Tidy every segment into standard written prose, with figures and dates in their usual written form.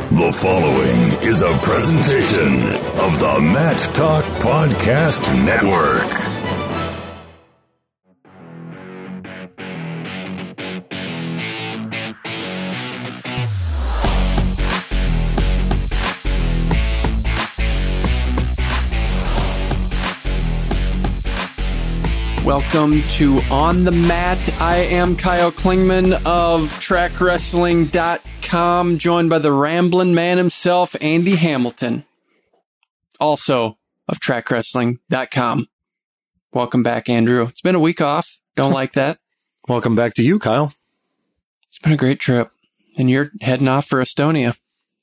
The following is a presentation of the Mat Talk Podcast Network. Welcome to On the Mat. I am Kyle Klingman of TrackWrestling.com, joined by the Ramblin' Man himself, Andy Hamilton, also of TrackWrestling.com. Welcome back, Andrew. It's been a week off. Don't like that. Welcome back to you, Kyle. It's been a great trip, and you're heading off for Estonia.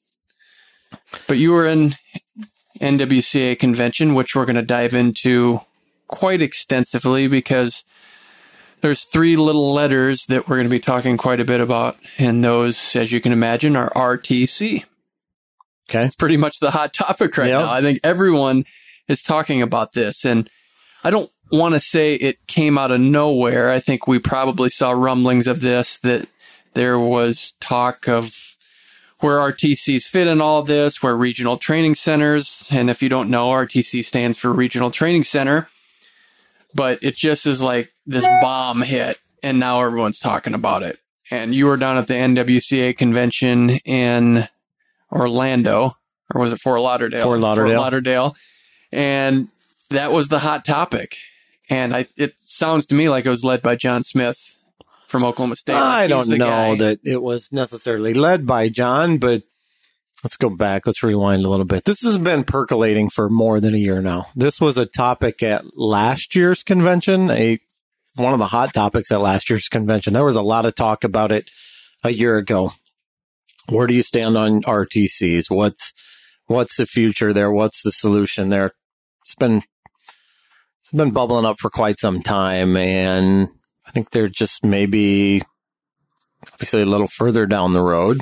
But you were in NWCA convention, which we're going to dive into quite extensively because there's three little letters that we're going to be talking quite a bit about, and those, as you can imagine, are RTC. Okay. It's pretty much the hot topic right now. I think everyone is talking about this, and I don't want to say it came out of nowhere. I think we probably saw rumblings of this, that there was talk of where RTCs fit in all this, where regional training centers, and if you don't know, RTC stands for Regional Training Center. But it just is like this bomb hit, and now everyone's talking about it. And you were down at the NWCA convention in Orlando, or was it Fort Lauderdale? Fort Lauderdale. And that was the hot topic. And it sounds to me like it was led by John Smith from Oklahoma State. I don't know that it was necessarily led by John, but let's go back. Let's rewind a little bit. This has been percolating for more than a year now. This was a topic at last year's convention, one of the hot topics at last year's convention. There was a lot of talk about it a year ago. Where do you stand on RTCs? What's the future there? What's the solution there? It's been bubbling up for quite some time, and I think they're just maybe obviously a little further down the road.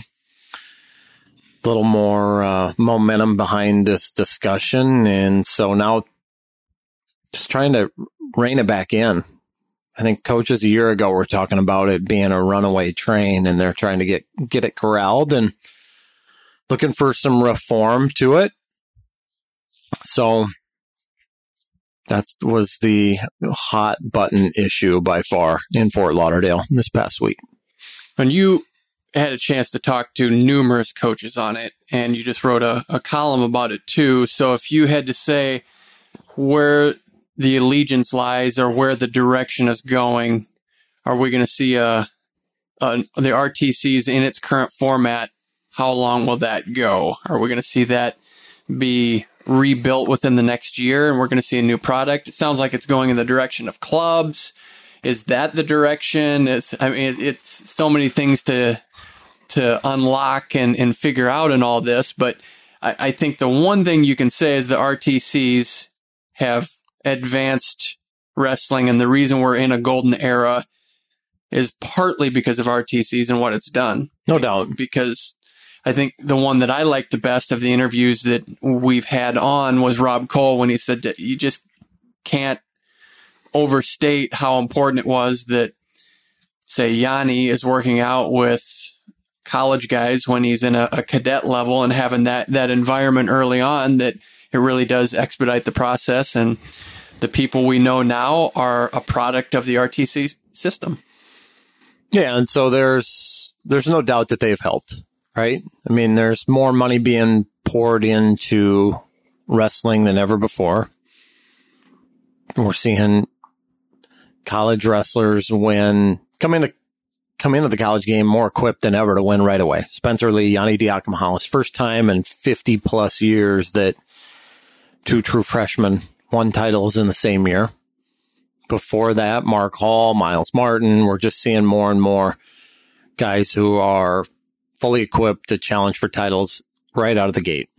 A little more momentum behind this discussion, and so now just trying to rein it back in. I think coaches a year ago were talking about it being a runaway train, and they're trying to get it corralled and looking for some reform to it. So that was the hot button issue by far in Fort Lauderdale this past week. And you had a chance to talk to numerous coaches on it, and you just wrote a column about it too. So if you had to say where the allegiance lies or where the direction is going, are we going to see the RTCs in its current format? How long will that go? Are we going to see that be rebuilt within the next year, and we're going to see a new product? It sounds like it's going in the direction of clubs. Is that the direction? It's so many things to unlock and figure out in all this. But I think the one thing you can say is the RTCs have advanced wrestling, and the reason we're in a golden era is partly because of RTCs and what it's done. No doubt. Because I think the one that I liked the best of the interviews that we've had on was Rob Cole, when he said that you just can't overstate how important it was that, say, Yanni is working out with college guys when he's in a cadet level and having that environment early on, that it really does expedite the process. And the people we know now are a product of the RTC system. Yeah, and so there's no doubt that they've helped, right? I mean, there's more money being poured into wrestling than ever before. We're seeing college wrestlers come into the college game more equipped than ever to win right away. Spencer Lee, Yanni Diakomahalis, first time in 50 plus years that two true freshmen won titles in the same year. Before that, Mark Hall, Miles Martin, we're just seeing more and more guys who are fully equipped to challenge for titles right out of the gate.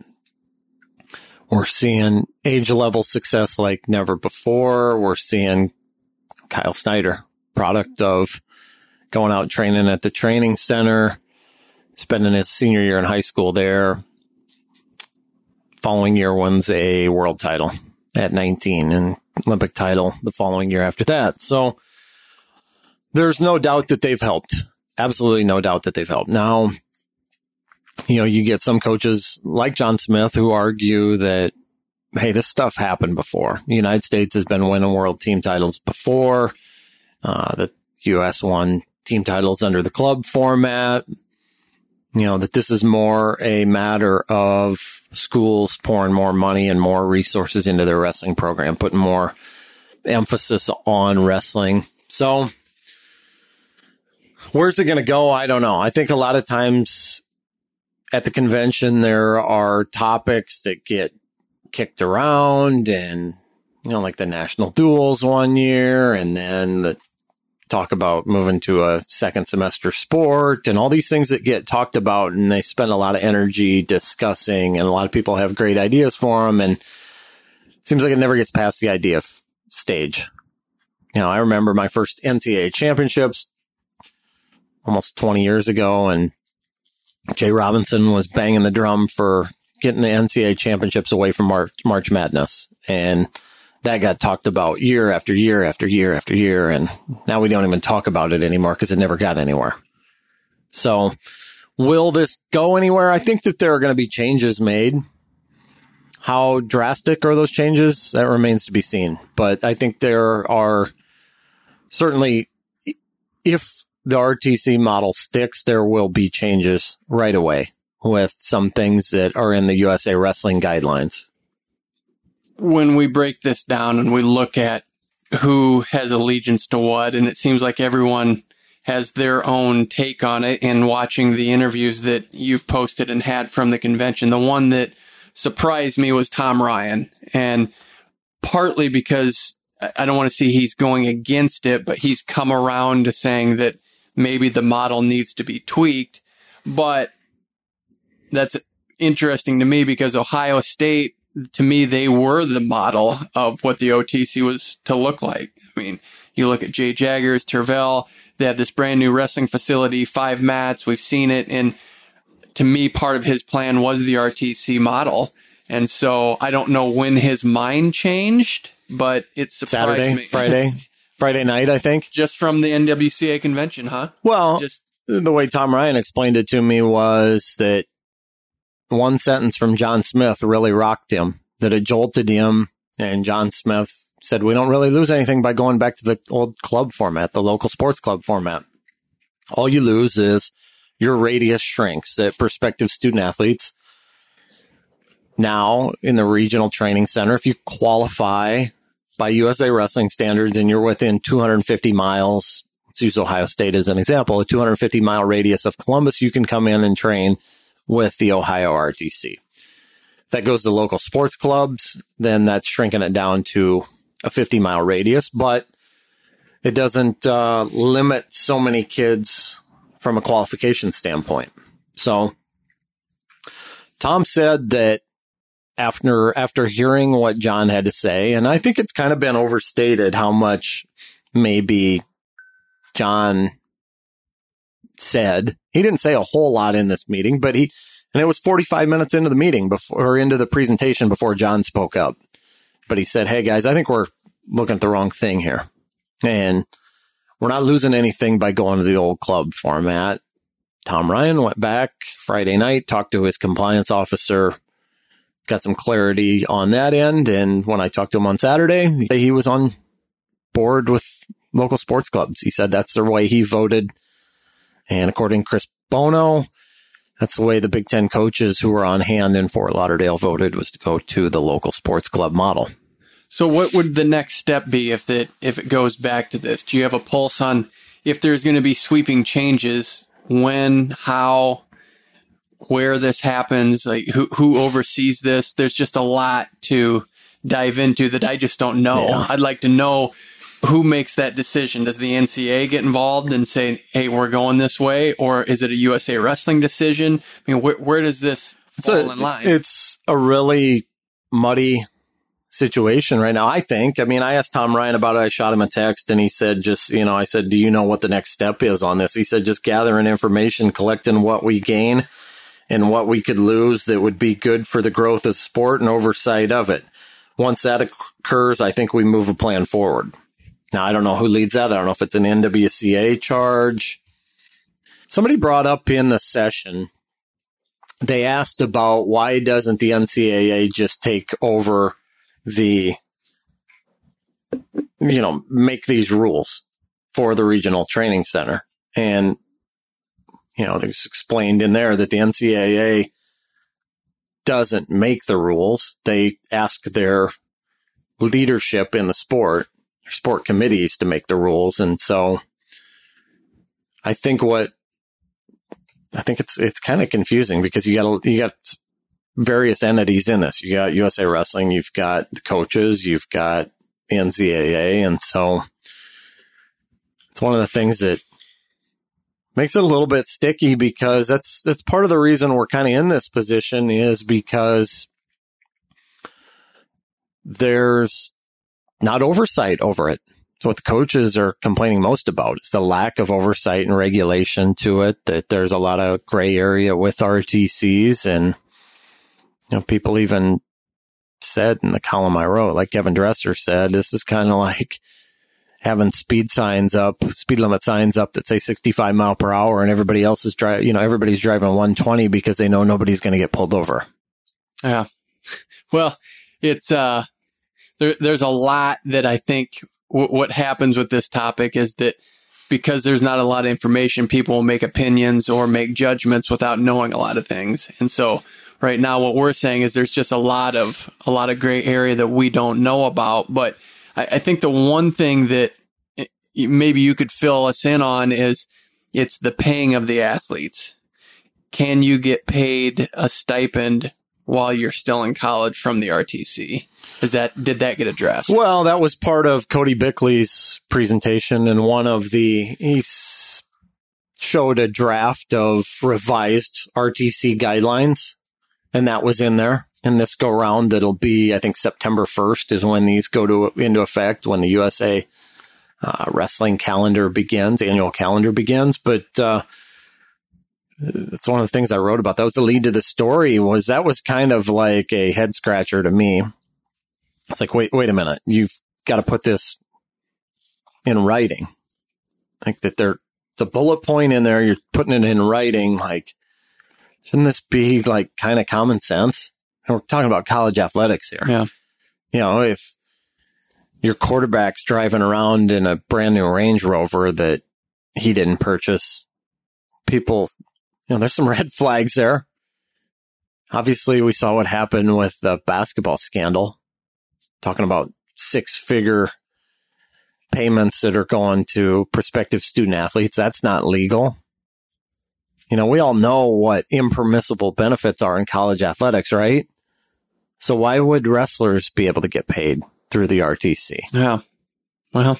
We're seeing age level success like never before. We're seeing Kyle Snyder, product of going out training at the training center, spending his senior year in high school there. Following year wins a world title at 19 and Olympic title the following year after that. So there's no doubt that they've helped. Absolutely no doubt that they've helped. Now, You get some coaches like John Smith who argue that, hey, this stuff happened before. The United States has been winning world team titles before. The U.S. won team titles under the club format. That this is more a matter of schools pouring more money and more resources into their wrestling program, putting more emphasis on wrestling. So where's it going to go? I don't know. I think a lot of times at the convention, there are topics that get kicked around and, like the national duels one year, and then the talk about moving to a second semester sport and all these things that get talked about, and they spend a lot of energy discussing, and a lot of people have great ideas for them, and it seems like it never gets past the idea stage. I remember my first NCAA championships almost 20 years ago, and Jay Robinson was banging the drum for getting the NCAA championships away from March Madness, and that got talked about year after year after year after year, and now we don't even talk about it anymore because it never got anywhere. So will this go anywhere? I think that there are going to be changes made. How drastic are those changes? That remains to be seen. But I think there are certainly, if the RTC model sticks, there will be changes right away with some things that are in the USA Wrestling guidelines. When we break this down and we look at who has allegiance to what, and it seems like everyone has their own take on it, and watching the interviews that you've posted and had from the convention, the one that surprised me was Tom Ryan. And partly because I don't want to see he's going against it, but he's come around to saying that maybe the model needs to be tweaked. But that's interesting to me because Ohio State, to me, they were the model of what the OTC was to look like. I mean, you look at Jay Jaggers, Tervel, they have this brand new wrestling facility, 5 mats. We've seen it. And to me, part of his plan was the RTC model. And so I don't know when his mind changed, but it surprised me. Friday night, I think. Just from the NWCA convention, huh? Well, the way Tom Ryan explained it to me was that one sentence from John Smith really rocked him, that it jolted him. And John Smith said, we don't really lose anything by going back to the old club format, the local sports club format. All you lose is your radius shrinks, that prospective student athletes now in the regional training center, if you qualify by USA Wrestling standards and you're within 250 miles, let's use Ohio State as an example, a 250 mile radius of Columbus, you can come in and train with the Ohio RTC. If that goes to local sports clubs, then that's shrinking it down to a 50-mile radius, but it doesn't limit so many kids from a qualification standpoint. So Tom said that after hearing what John had to say, and I think it's kind of been overstated how much maybe John said. He didn't say a whole lot in this meeting, but and it was 45 minutes into the meeting into the presentation before John spoke up. But he said, hey guys, I think we're looking at the wrong thing here. And we're not losing anything by going to the old club format. Tom Ryan went back Friday night, talked to his compliance officer, got some clarity on that end. And when I talked to him on Saturday, he was on board with local sports clubs. He said that's the way he voted. And according to Chris Bono, that's the way the Big Ten coaches who were on hand in Fort Lauderdale voted, was to go to the local sports club model. So what would the next step be if it goes back to this? Do you have a pulse on if there's going to be sweeping changes, when, how, where this happens, like who oversees this? There's just a lot to dive into that I just don't know. Yeah. I'd like to know who makes that decision. Does the NCAA get involved and say, hey, we're going this way? Or is it a USA Wrestling decision? I mean, where does this fall in line? It's a really muddy situation right now, I think. I mean, I asked Tom Ryan about it. I shot him a text and he said, I said, do you know what the next step is on this? He said, just gathering information, collecting what we gain and what we could lose that would be good for the growth of sport and oversight of it. Once that occurs, I think we move a plan forward. Now, I don't know who leads that. I don't know if it's an NWCA charge. Somebody brought up in the session they asked about why doesn't the NCAA just take over make these rules for the regional training center. And, there's explained in there that the NCAA doesn't make the rules. They ask their leadership in the sport, their sport committees, to make the rules. And so I think it's kind of confusing because you got various entities in this. You got USA Wrestling, you've got the coaches, you've got the NCAA. And so it's one of the things that makes it a little bit sticky, because that's part of the reason we're kind of in this position, is because there's not oversight over it. So what the coaches are complaining most about is the lack of oversight and regulation to it, that there's a lot of gray area with RTCs. And, people even said in the column I wrote, like Kevin Dresser said, this is kind of like having speed limit signs up that say 65 mile per hour, and everybody else is everybody's driving 120 because they know nobody's going to get pulled over. Yeah. Well, it's, there's a lot that I think what happens with this topic is that because there's not a lot of information, people will make opinions or make judgments without knowing a lot of things. And so right now what we're saying is there's just a lot of gray area that we don't know about. But I think the one thing that maybe you could fill us in on is it's the paying of the athletes. Can you get paid a stipend while you're still in college from the RTC? Did that get addressed? Well, that was part of Cody Bickley's presentation, and he showed a draft of revised RTC guidelines, and that was in there. And this go round, that'll be, I think, September 1st is when these go into effect, when the USA wrestling calendar begins, annual calendar begins. But that's one of the things I wrote about. That was the lead to the story. That was kind of like a head scratcher to me. It's like, wait a minute. You've got to put this in writing. Like that there's a bullet point in there. You're putting it in writing. Like, shouldn't this be like kind of common sense? And we're talking about college athletics here. Yeah. If your quarterback's driving around in a brand new Range Rover that he didn't purchase, people, there's some red flags there. Obviously, we saw what happened with the basketball scandal, talking about 6-figure payments that are going to prospective student athletes. That's not legal. We all know what impermissible benefits are in college athletics, right? So why would wrestlers be able to get paid through the RTC? Yeah. Well,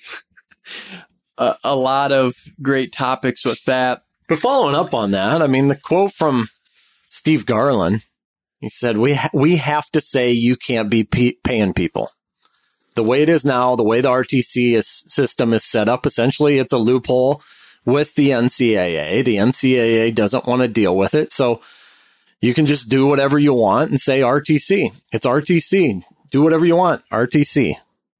a lot of great topics with that. But following up on that, the quote from Steve Garland, he said, we have to say you can't be paying people. The way it is now, the way the RTC system is set up, essentially it's a loophole with the NCAA. The NCAA doesn't want to deal with it. So you can just do whatever you want and say RTC. It's RTC. Do whatever you want. RTC.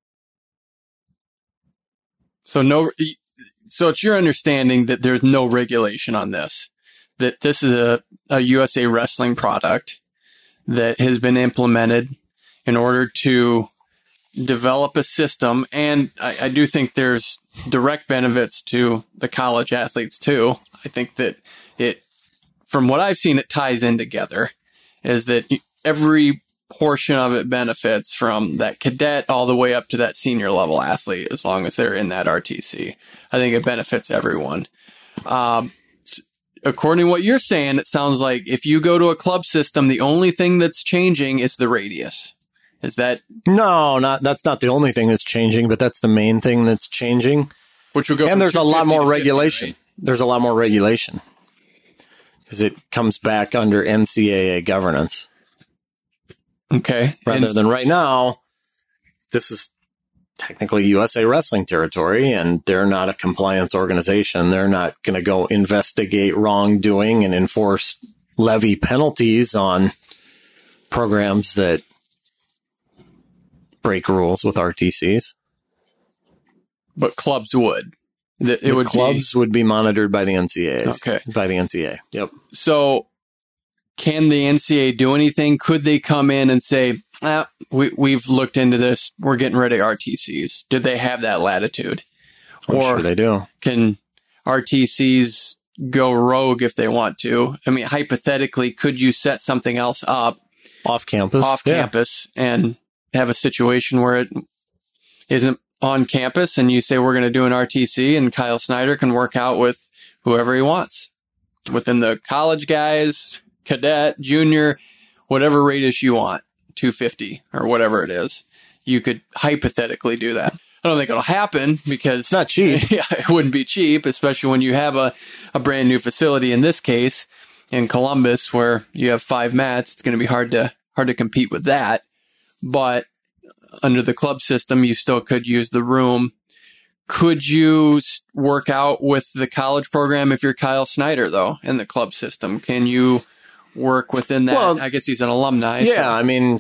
So it's your understanding that there's no regulation on this, that this is a USA Wrestling product that has been implemented in order to develop a system. And I do think there's direct benefits to the college athletes too. I think that from what I've seen, it ties in together, is that every portion of it benefits from that cadet all the way up to that senior level athlete, as long as they're in that RTC. I think it benefits everyone. According to what you're saying, it sounds like if you go to a club system, the only thing that's changing is the radius. Is that? No, that's not the only thing that's changing, but that's the main thing that's changing. Which will go. And there's a lot more regulation. 50, right? There's a lot more regulation because it comes back under NCAA governance. Okay. Rather than right now, this is technically USA Wrestling territory, and they're not a compliance organization. They're not going to go investigate wrongdoing and enforce levy penalties on programs that break rules with RTCs. But clubs would. Clubs would be monitored by the NCAA. Okay. By the NCAA. Yep. So can the NCAA do anything? Could they come in and say, we've looked into this, we're getting rid of RTCs? Do they have that latitude? I'm sure they do. Can RTCs go rogue if they want to? I mean, hypothetically, could you set something else up off campus and have a situation where it isn't on campus and you say we're going to do an RTC and Kyle Snyder can work out with whoever he wants within the college guys, cadet, junior, whatever radius you want, 250 or whatever it is. You could hypothetically do that. I don't think it'll happen because it's not cheap. Yeah, it wouldn't be cheap, especially when you have a brand new facility. In this case, in Columbus, where you have 5 mats, it's going to be hard to compete with that. But under the club system, you still could use the room. Could you work out with the college program if you're Kyle Snyder, though, in the club system? Can you work within that? Well, I guess he's an alumni. Yeah, so. I mean,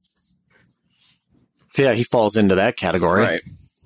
yeah, he falls into that category. Right.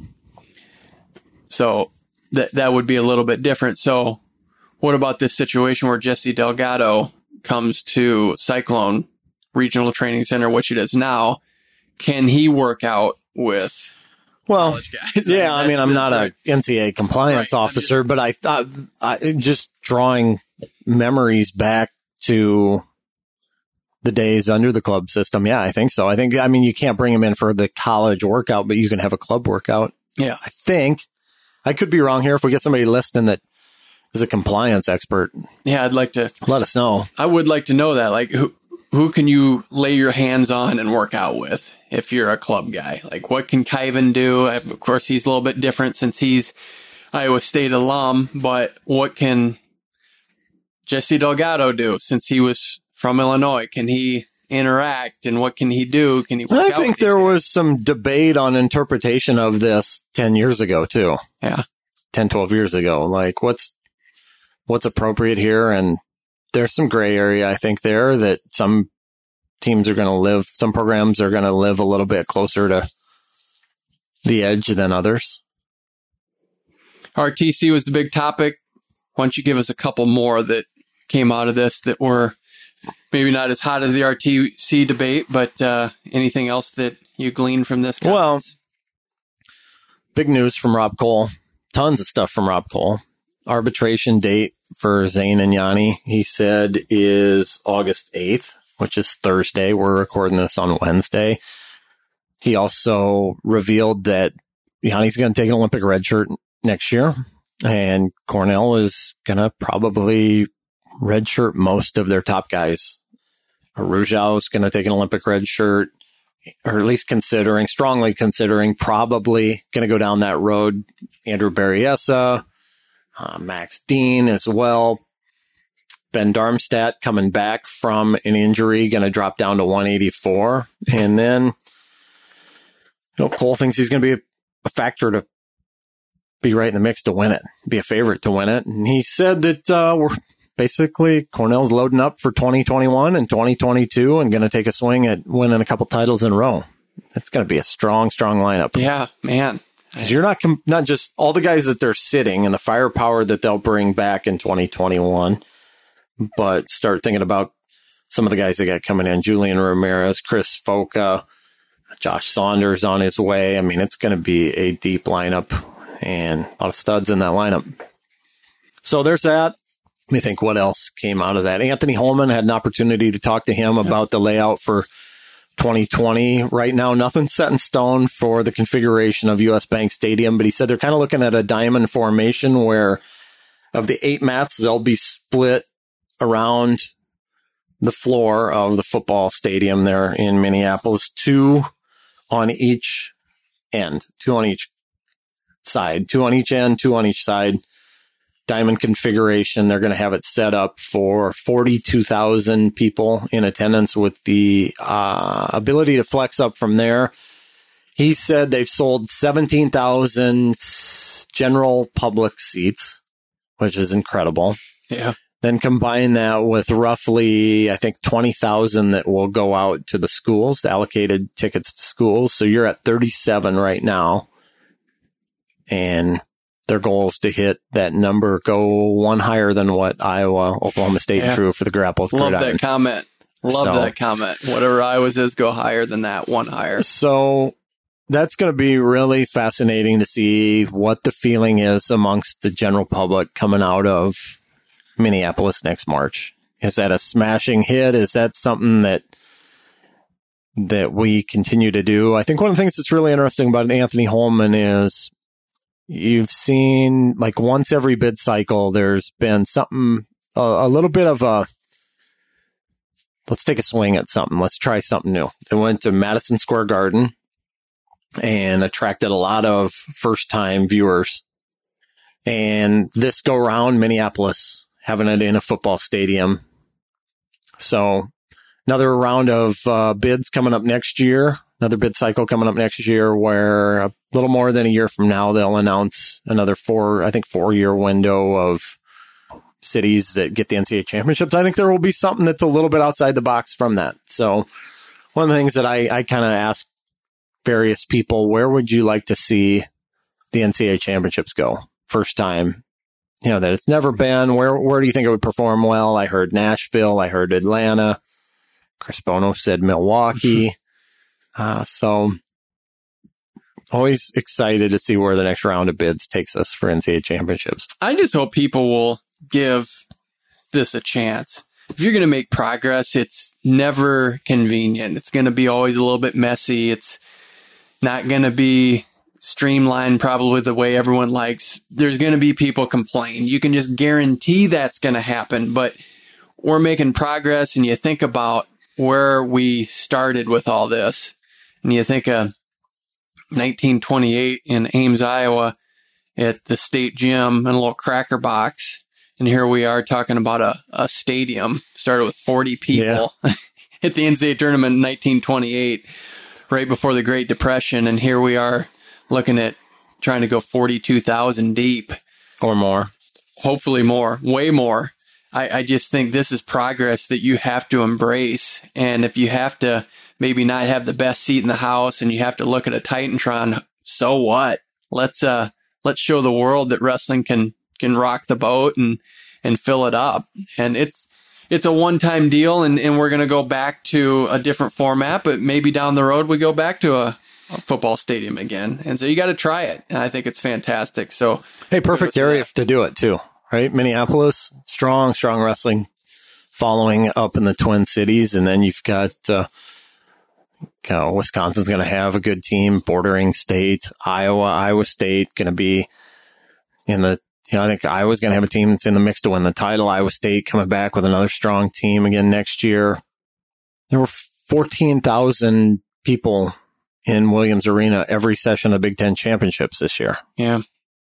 So that would be a little bit different. So what about this situation where Jesse Delgado comes to Cyclone Regional Training Center, which it is now? Can he work out with college guys? Yeah, I mean, I'm not an NCAA compliance officer, but I thought just drawing memories back to the days under the club system. Yeah, I think so. I mean, you can't bring him in for the college workout, but you can have a club workout. Yeah. I think. I could be wrong here. If we get somebody listening that is a compliance expert. Yeah, I'd like to let us know. I would like to know that. Like, who can you lay your hands on and work out with if you're a club guy? Like, what can Kyvan do? Of course, he's a little bit different since he's Iowa State alum, but what can Jesse Delgado do since he was from Illinois? Can he interact, and what can he do? Can he work out? I think there was some debate on interpretation of this 10 years ago too. Yeah. 10, 12 years ago. Like what's appropriate here? And there's some gray area, I think, there that some teams are going to live, some programs are going to live a little bit closer to the edge than others. RTC was the big topic. Why don't you give us a couple more that came out of this that were maybe not as hot as the RTC debate, but anything else that you gleaned from this conference? Well, big news from Rob Cole. Tons of stuff from Rob Cole. Arbitration date for Zane and Yanni, he said, is August 8th, which is Thursday. We're recording this on Wednesday. He also revealed that Yanni's going to take an Olympic red shirt next year, and Cornell is going to probably redshirt most of their top guys. Arujao is going to take an Olympic red shirt, or at least strongly considering, probably going to go down that road. Andrew Berryessa, Max Dean as well. Ben Darmstadt coming back from an injury, going to drop down to 184. And then, Cole thinks he's going to be a factor to be right in the mix to win it, be a favorite to win it. And he said that basically Cornell's loading up for 2021 and 2022 and going to take a swing at winning a couple titles in a row. It's going to be a strong lineup. Yeah, man. Because you're not just all the guys that they're sitting and the firepower that they'll bring back in 2021, but start thinking about some of the guys that got coming in. Julian Ramirez, Chris Foca, Josh Saunders on his way. I mean, it's going to be a deep lineup and a lot of studs in that lineup. So there's that. Let me think what else came out of that. Anthony Holman had an opportunity to talk to him about the layout for 2020. Right now, nothing's set in stone for the configuration of US Bank Stadium, but he said they're kind of looking at a diamond formation where of the 8 mats, they'll be split around the floor of the football stadium there in Minneapolis, 2 on each end, 2 on each side, 2 on each end, 2 on each side. Diamond configuration. They're going to have it set up for 42,000 people in attendance with the ability to flex up from there. He said they've sold 17,000 general public seats, which is incredible. Yeah. Then combine that with roughly, I think, 20,000 that will go out to the schools, the allocated tickets to schools. So you're at 37 right now. And their goal is to hit that number, go one higher than what Iowa, Oklahoma State drew for the grapple with Love Gridiron. that comment. Love that comment. Whatever Iowa's is, go higher than that, one higher. So that's going to be really fascinating to see what the feeling is amongst the general public coming out of Minneapolis next March. Is that a smashing hit? Is that something that we continue to do? I think one of the things that's really interesting about Anthony Holman is you've seen, like, once every bid cycle, there's been something, a little bit of a, let's take a swing at something. Let's try something new. They went to Madison Square Garden and attracted a lot of first-time viewers. And this go round, Minneapolis, having it in a football stadium. So another round of bids coming up next year, another bid cycle coming up next year, where a little more than a year from now, they'll announce another 4-year window of cities that get the NCAA championships. I think there will be something that's a little bit outside the box from that. So one of the things that I kind of ask various people, where would you like to see the NCAA championships go? First time, that it's never been. Where do you think it would perform well? I heard Nashville. I heard Atlanta. Chris Bono said Milwaukee. So always excited to see where the next round of bids takes us for NCAA championships. I just hope people will give this a chance. If you're going to make progress, it's never convenient. It's going to be always a little bit messy. It's not going to be streamlined probably the way everyone likes. There's going to be people complain. You can just guarantee that's going to happen, but we're making progress. And you think about where we started with all this, and you think of 1928 in Ames, Iowa, at the state gym in a little cracker box. And here we are talking about a stadium, started with 40 people at the NCAA tournament in 1928, right before the Great Depression. And here we are looking at trying to go 42,000 deep. Or more. Hopefully more, way more. I just think this is progress that you have to embrace. And if you have to maybe not have the best seat in the house and you have to look at a Titantron, so what? Let's show the world that wrestling can rock the boat and fill it up. And it's a one-time deal, and we're going to go back to a different format, but maybe down the road we go back to a football stadium again. And so you got to try it. And I think it's fantastic. So, hey, perfect area to do it too, right? Minneapolis, strong wrestling following up in the Twin Cities. And then you've got, Wisconsin's going to have a good team, bordering state, Iowa State going to be in the, I think Iowa's going to have a team that's in the mix to win the title. Iowa State coming back with another strong team again next year. There were 14,000 people in Williams Arena every session of the Big Ten championships this year. Yeah.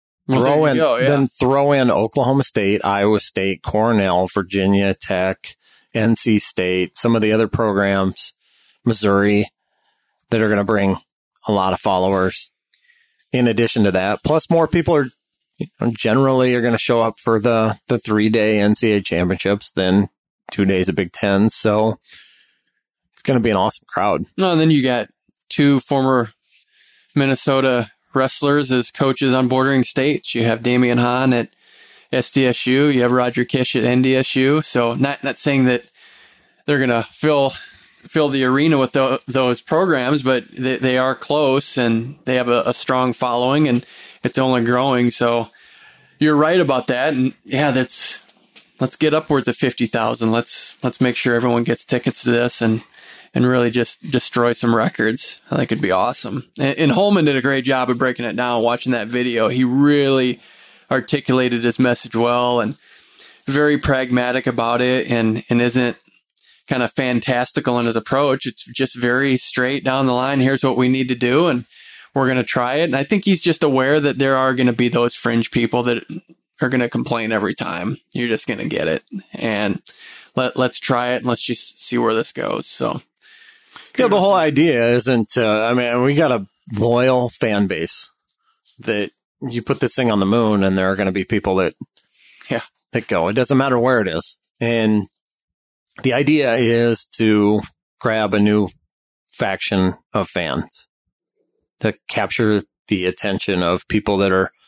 Then throw in Oklahoma State, Iowa State, Cornell, Virginia Tech, NC State, some of the other programs, Missouri, that are going to bring a lot of followers. In addition to that, plus more people are generally are going to show up for the 3-day NCAA championships than 2 days of Big Ten. So it's going to be an awesome crowd. No, and then you got 2 former Minnesota wrestlers as coaches on bordering states. You have Damian Hahn at SDSU. You have Roger Kish at NDSU. So not saying that they're going to fill the arena with those programs, but they are close and they have a strong following, and it's only growing. So you're right about that. And yeah, let's get upwards of 50,000. Let's make sure everyone gets tickets to this and really just destroy some records. I think it'd be awesome. And Holman did a great job of breaking it down, watching that video. He really articulated his message well and very pragmatic about it, and isn't kind of fantastical in his approach. It's just very straight down the line. Here's what we need to do, and we're going to try it. And I think he's just aware that there are going to be those fringe people that are going to complain every time. You're just going to get it. And let's try it, and let's just see where this goes. So, yeah, the whole idea isn't, we got a loyal fan base that you put this thing on the moon and there are going to be people that go. It doesn't matter where it is. And the idea is to grab a new faction of fans to capture the attention of people that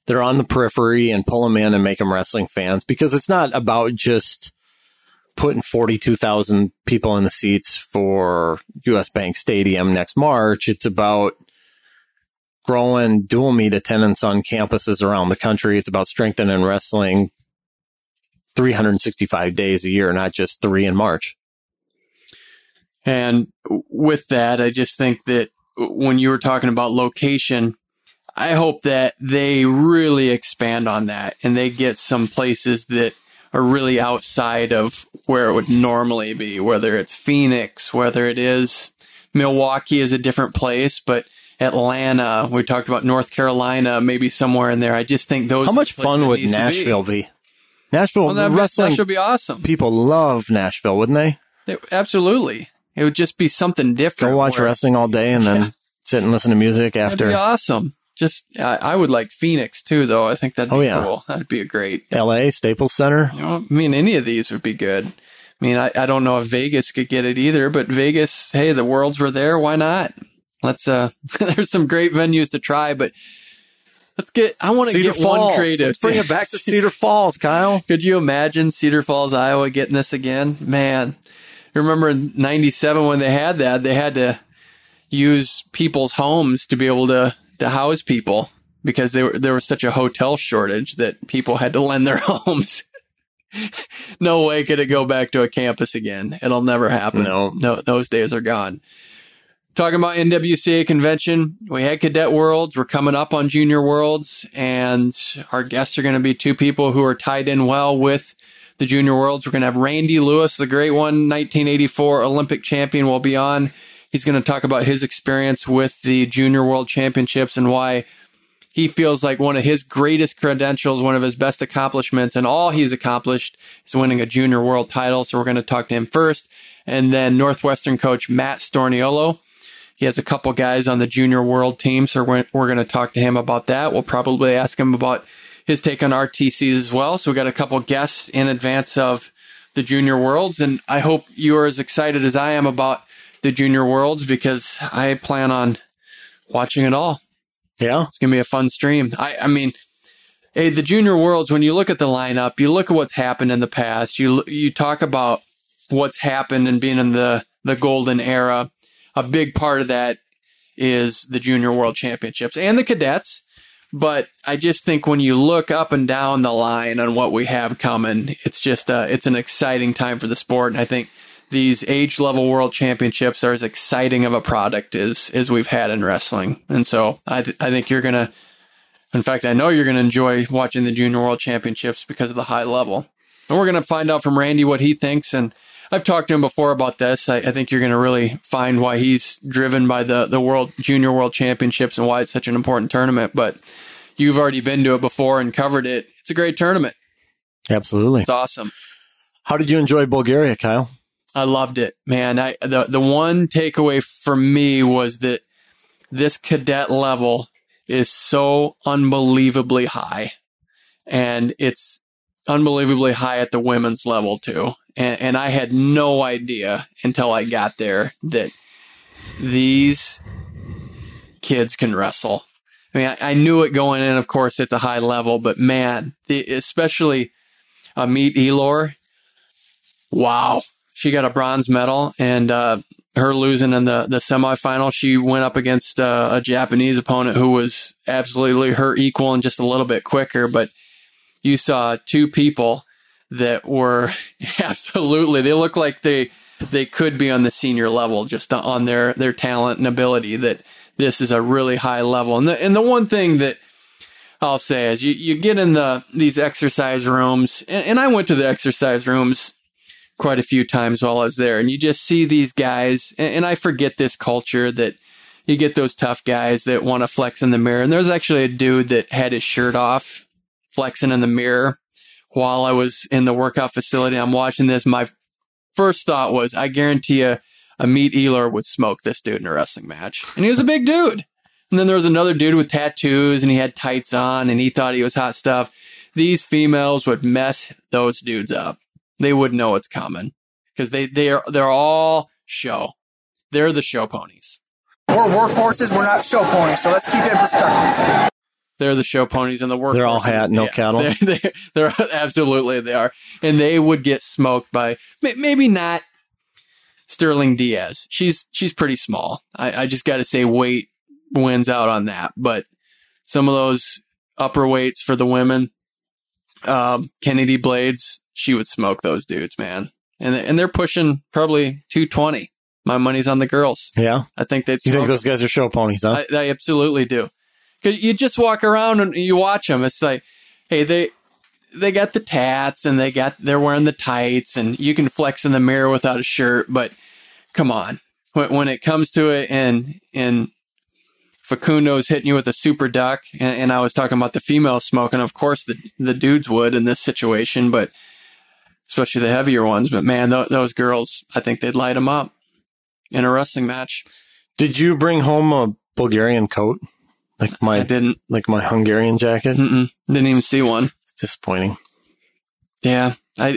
they're on the periphery and pull them in and make them wrestling fans, because it's not about just putting 42,000 people in the seats for US Bank Stadium next March. It's about growing dual meet attendance on campuses around the country. It's about strengthening wrestling 365 days a year, not just 3 in March. And with that, I just think that when you were talking about location, I hope that they really expand on that and they get some places that are really outside of where it would normally be, whether it's Phoenix, whether it is Milwaukee is a different place, but Atlanta, we talked about North Carolina, maybe somewhere in there. I just think those. How much fun would Nashville be? Nashville, wrestling would be awesome. People love Nashville, wouldn't they? Absolutely. It would just be something different. Go watch wrestling all day and then sit and listen to music after. That'd be awesome. Just, I would like Phoenix too, though. I think that'd be cool. That'd be a great. LA, Staples Center. I mean, any of these would be good. I mean, I don't know if Vegas could get it either, but Vegas, hey, the Worlds were there. Why not? Let's, there's some great venues to try, but I want to get one creative. Let's bring it back to Cedar Falls, Kyle. Could you imagine Cedar Falls, Iowa getting this again? Man, I remember in 97 when they had that, they had to use people's homes to be able to house people because there was such a hotel shortage that people had to lend their homes. No way could it go back to a campus again. It'll never happen. No, those days are gone. Talking about NWCA convention, we had Cadet Worlds. We're coming up on Junior Worlds, and our guests are going to be 2 people who are tied in well with the Junior Worlds. We're going to have Randy Lewis, the great one, 1984 Olympic champion, will be on. He's going to talk about his experience with the Junior World Championships and why he feels like one of his greatest credentials, one of his best accomplishments, and all he's accomplished is winning a Junior World title. So we're going to talk to him first. And then Northwestern coach Matt Storniolo. He has a couple guys on the Junior World team, so we're going to talk to him about that. We'll probably ask him about his take on RTCs as well. So we got a couple guests in advance of the Junior Worlds, and I hope you're as excited as I am about the Junior Worlds because I plan on watching it all. Yeah. It's going to be a fun stream. I mean, hey, the Junior Worlds, when you look at the lineup, you look at what's happened in the past, you talk about what's happened and being in the golden era. A big part of that is the Junior World Championships and the cadets. But I just think when you look up and down the line on what we have coming, it's just it's an exciting time for the sport. And I think these age level world championships are as exciting of a product as we've had in wrestling. And so I think you're going to, in fact, I know you're going to enjoy watching the Junior World Championships because of the high level. And we're going to find out from Randy what he thinks. And I've talked to him before about this. I think you're going to really find why he's driven by the Junior World Championships and why it's such an important tournament. But you've already been to it before and covered it. It's a great tournament. Absolutely. It's awesome. How did you enjoy Bulgaria, Kyle? I loved it, man. The one takeaway for me was that this cadet level is so unbelievably high, and it's unbelievably high at the women's level too. And I had no idea until I got there that these kids can wrestle. I mean, I knew it going in, of course, it's a high level, but man, especially Amit Elor, wow. She got a bronze medal, and her losing in the semifinal, she went up against a Japanese opponent who was absolutely her equal and just a little bit quicker. But you saw 2 people that were absolutely, they look like they could be on the senior level just on their talent and ability, that this is a really high level. And the one thing that I'll say is you get in these exercise rooms, and I went to the exercise rooms quite a few times while I was there, and you just see these guys, and I forget this culture that you get those tough guys that want to flex in the mirror. And there's actually a dude that had his shirt off flexing in the mirror while I was in the workout facility. I'm watching this. My first thought was, I guarantee you Amit Elor would smoke this dude in a wrestling match. And he was a big dude. And then there was another dude with tattoos, and he had tights on, and he thought he was hot stuff. These females would mess those dudes up. They wouldn't know what's coming because they're all show. They're the show ponies. We're workhorses. We're not show ponies. So let's keep it in perspective. They're the show ponies and the workforce. They're all hat, no cattle. They're absolutely, they are. And they would get smoked by, maybe not Sterling Diaz. She's pretty small. I just got to say weight wins out on that. But some of those upper weights for the women, Kennedy Blades, she would smoke those dudes, man. And they're pushing probably 220. My money's on the girls. Yeah. I think they'd smoke. You think those guys are show ponies, huh? I absolutely do. Because you just walk around and you watch them. It's like, hey, they got the tats and they're wearing the tights and you can flex in the mirror without a shirt. But come on, when it comes to it and Facundo's hitting you with a super duck, and I was talking about the females smoking. Of course, the dudes would in this situation, but especially the heavier ones. But man, those girls, I think they'd light them up in a wrestling match. Did you bring home a Bulgarian coat? I didn't. Like my Hungarian jacket? Didn't even see one. It's disappointing. Yeah,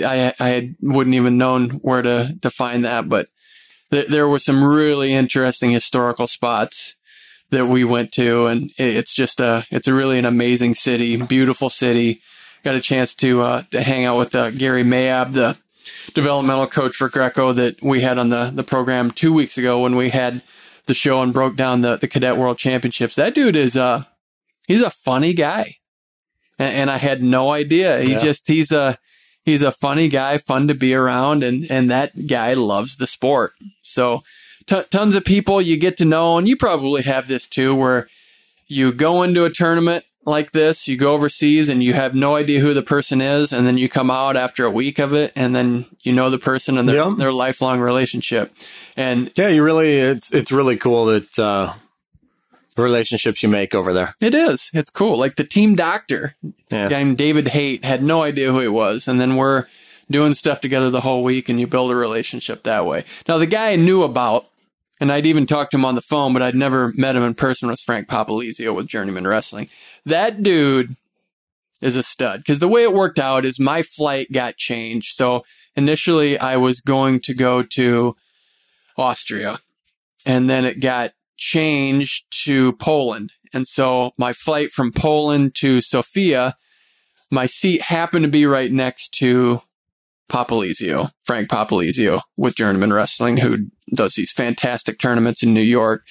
I wouldn't even known where to find that, but there were some really interesting historical spots that we went to, and it's really an amazing city, beautiful city. Got a chance to hang out with Gary Mayab, the developmental coach for Greco that we had on the program 2 weeks ago when we had the show and broke down the Cadet World Championships. That dude is he's a funny guy, and I had no idea. He's a funny guy, fun to be around, and that guy loves the sport. So tons of people you get to know, and you probably have this too, where you go into a tournament like this, you go overseas and you have no idea who the person is, and then you come out after a week of it, and then you know the person and their lifelong relationship. And yeah, it's really cool that the relationships you make over there. It is. It's cool. Like the team doctor, guy named David Haight, had no idea who he was, and then we're doing stuff together the whole week, and you build a relationship that way. Now, the guy I knew about, and I'd even talked to him on the phone, but I'd never met him in person, was Frank Papalizio with Journeyman Wrestling. That dude is a stud, because the way it worked out is my flight got changed. So initially I was going to go to Austria, and then it got changed to Poland. And so my flight from Poland to Sofia, my seat happened to be right next to Papalizio, Frank Papalizio with Journeyman Wrestling, who does these fantastic tournaments in New York.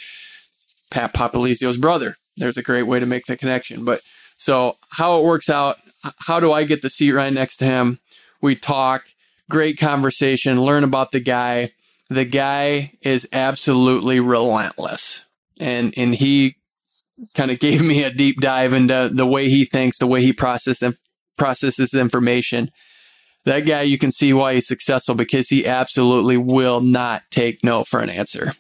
Pat Papalizio's brother. There's a great way to make the connection. But so how it works out, how do I get the seat right next to him? We talk, great conversation, learn about the guy. The guy is absolutely relentless. And he kind of gave me a deep dive into the way he thinks, the way he processes information. That guy, you can see why he's successful, because he absolutely will not take no for an answer.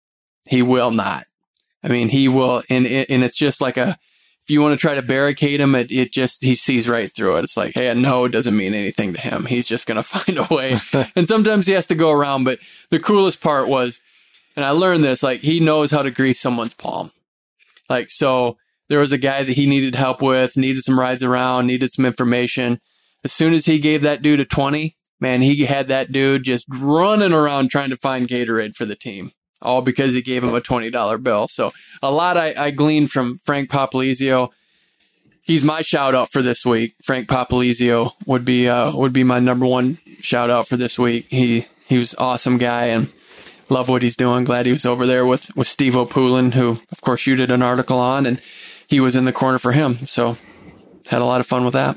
He will not. I mean, he will, and it's just like if you want to try to barricade him, he sees right through it. It's like, hey, a no doesn't mean anything to him. He's just going to find a way. And sometimes he has to go around, but the coolest part was, and I learned this, like, he knows how to grease someone's palm. Like, so there was a guy that he needed help with, needed some rides around, needed some information. As soon as he gave that dude a 20, man, he had that dude just running around trying to find Gatorade for the team, all because he gave him a $20 bill. So a lot I gleaned from Frank Papalizio. He's my shout out for this week. Frank Papalizio would be my number one shout out for this week. He was an awesome guy and love what he's doing. Glad he was over there with Steve O'Poulin, who of course you did an article on, and he was in the corner for him. So had a lot of fun with that.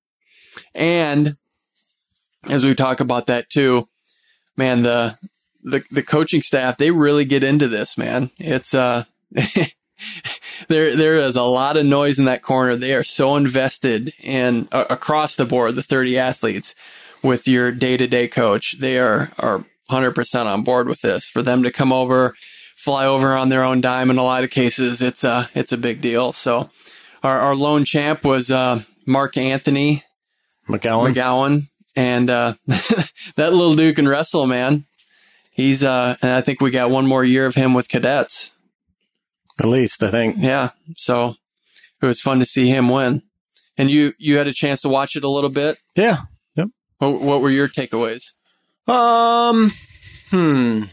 And as we talk about that too, man, the coaching staff, they really get into this, man. It's there is a lot of noise in that corner. They are so invested in across the board, the 30 athletes, with your day-to-day coach. They are 100% on board with this. For them to come over, fly over on their own dime in a lot of cases, it's a big deal. So our lone champ was Mark Anthony McGowan, and that little dude can wrestle, man. He's and I think we got one more year of him with cadets. At least, I think. Yeah. So it was fun to see him win. And you had a chance to watch it a little bit? Yeah. Yep. What were your takeaways? I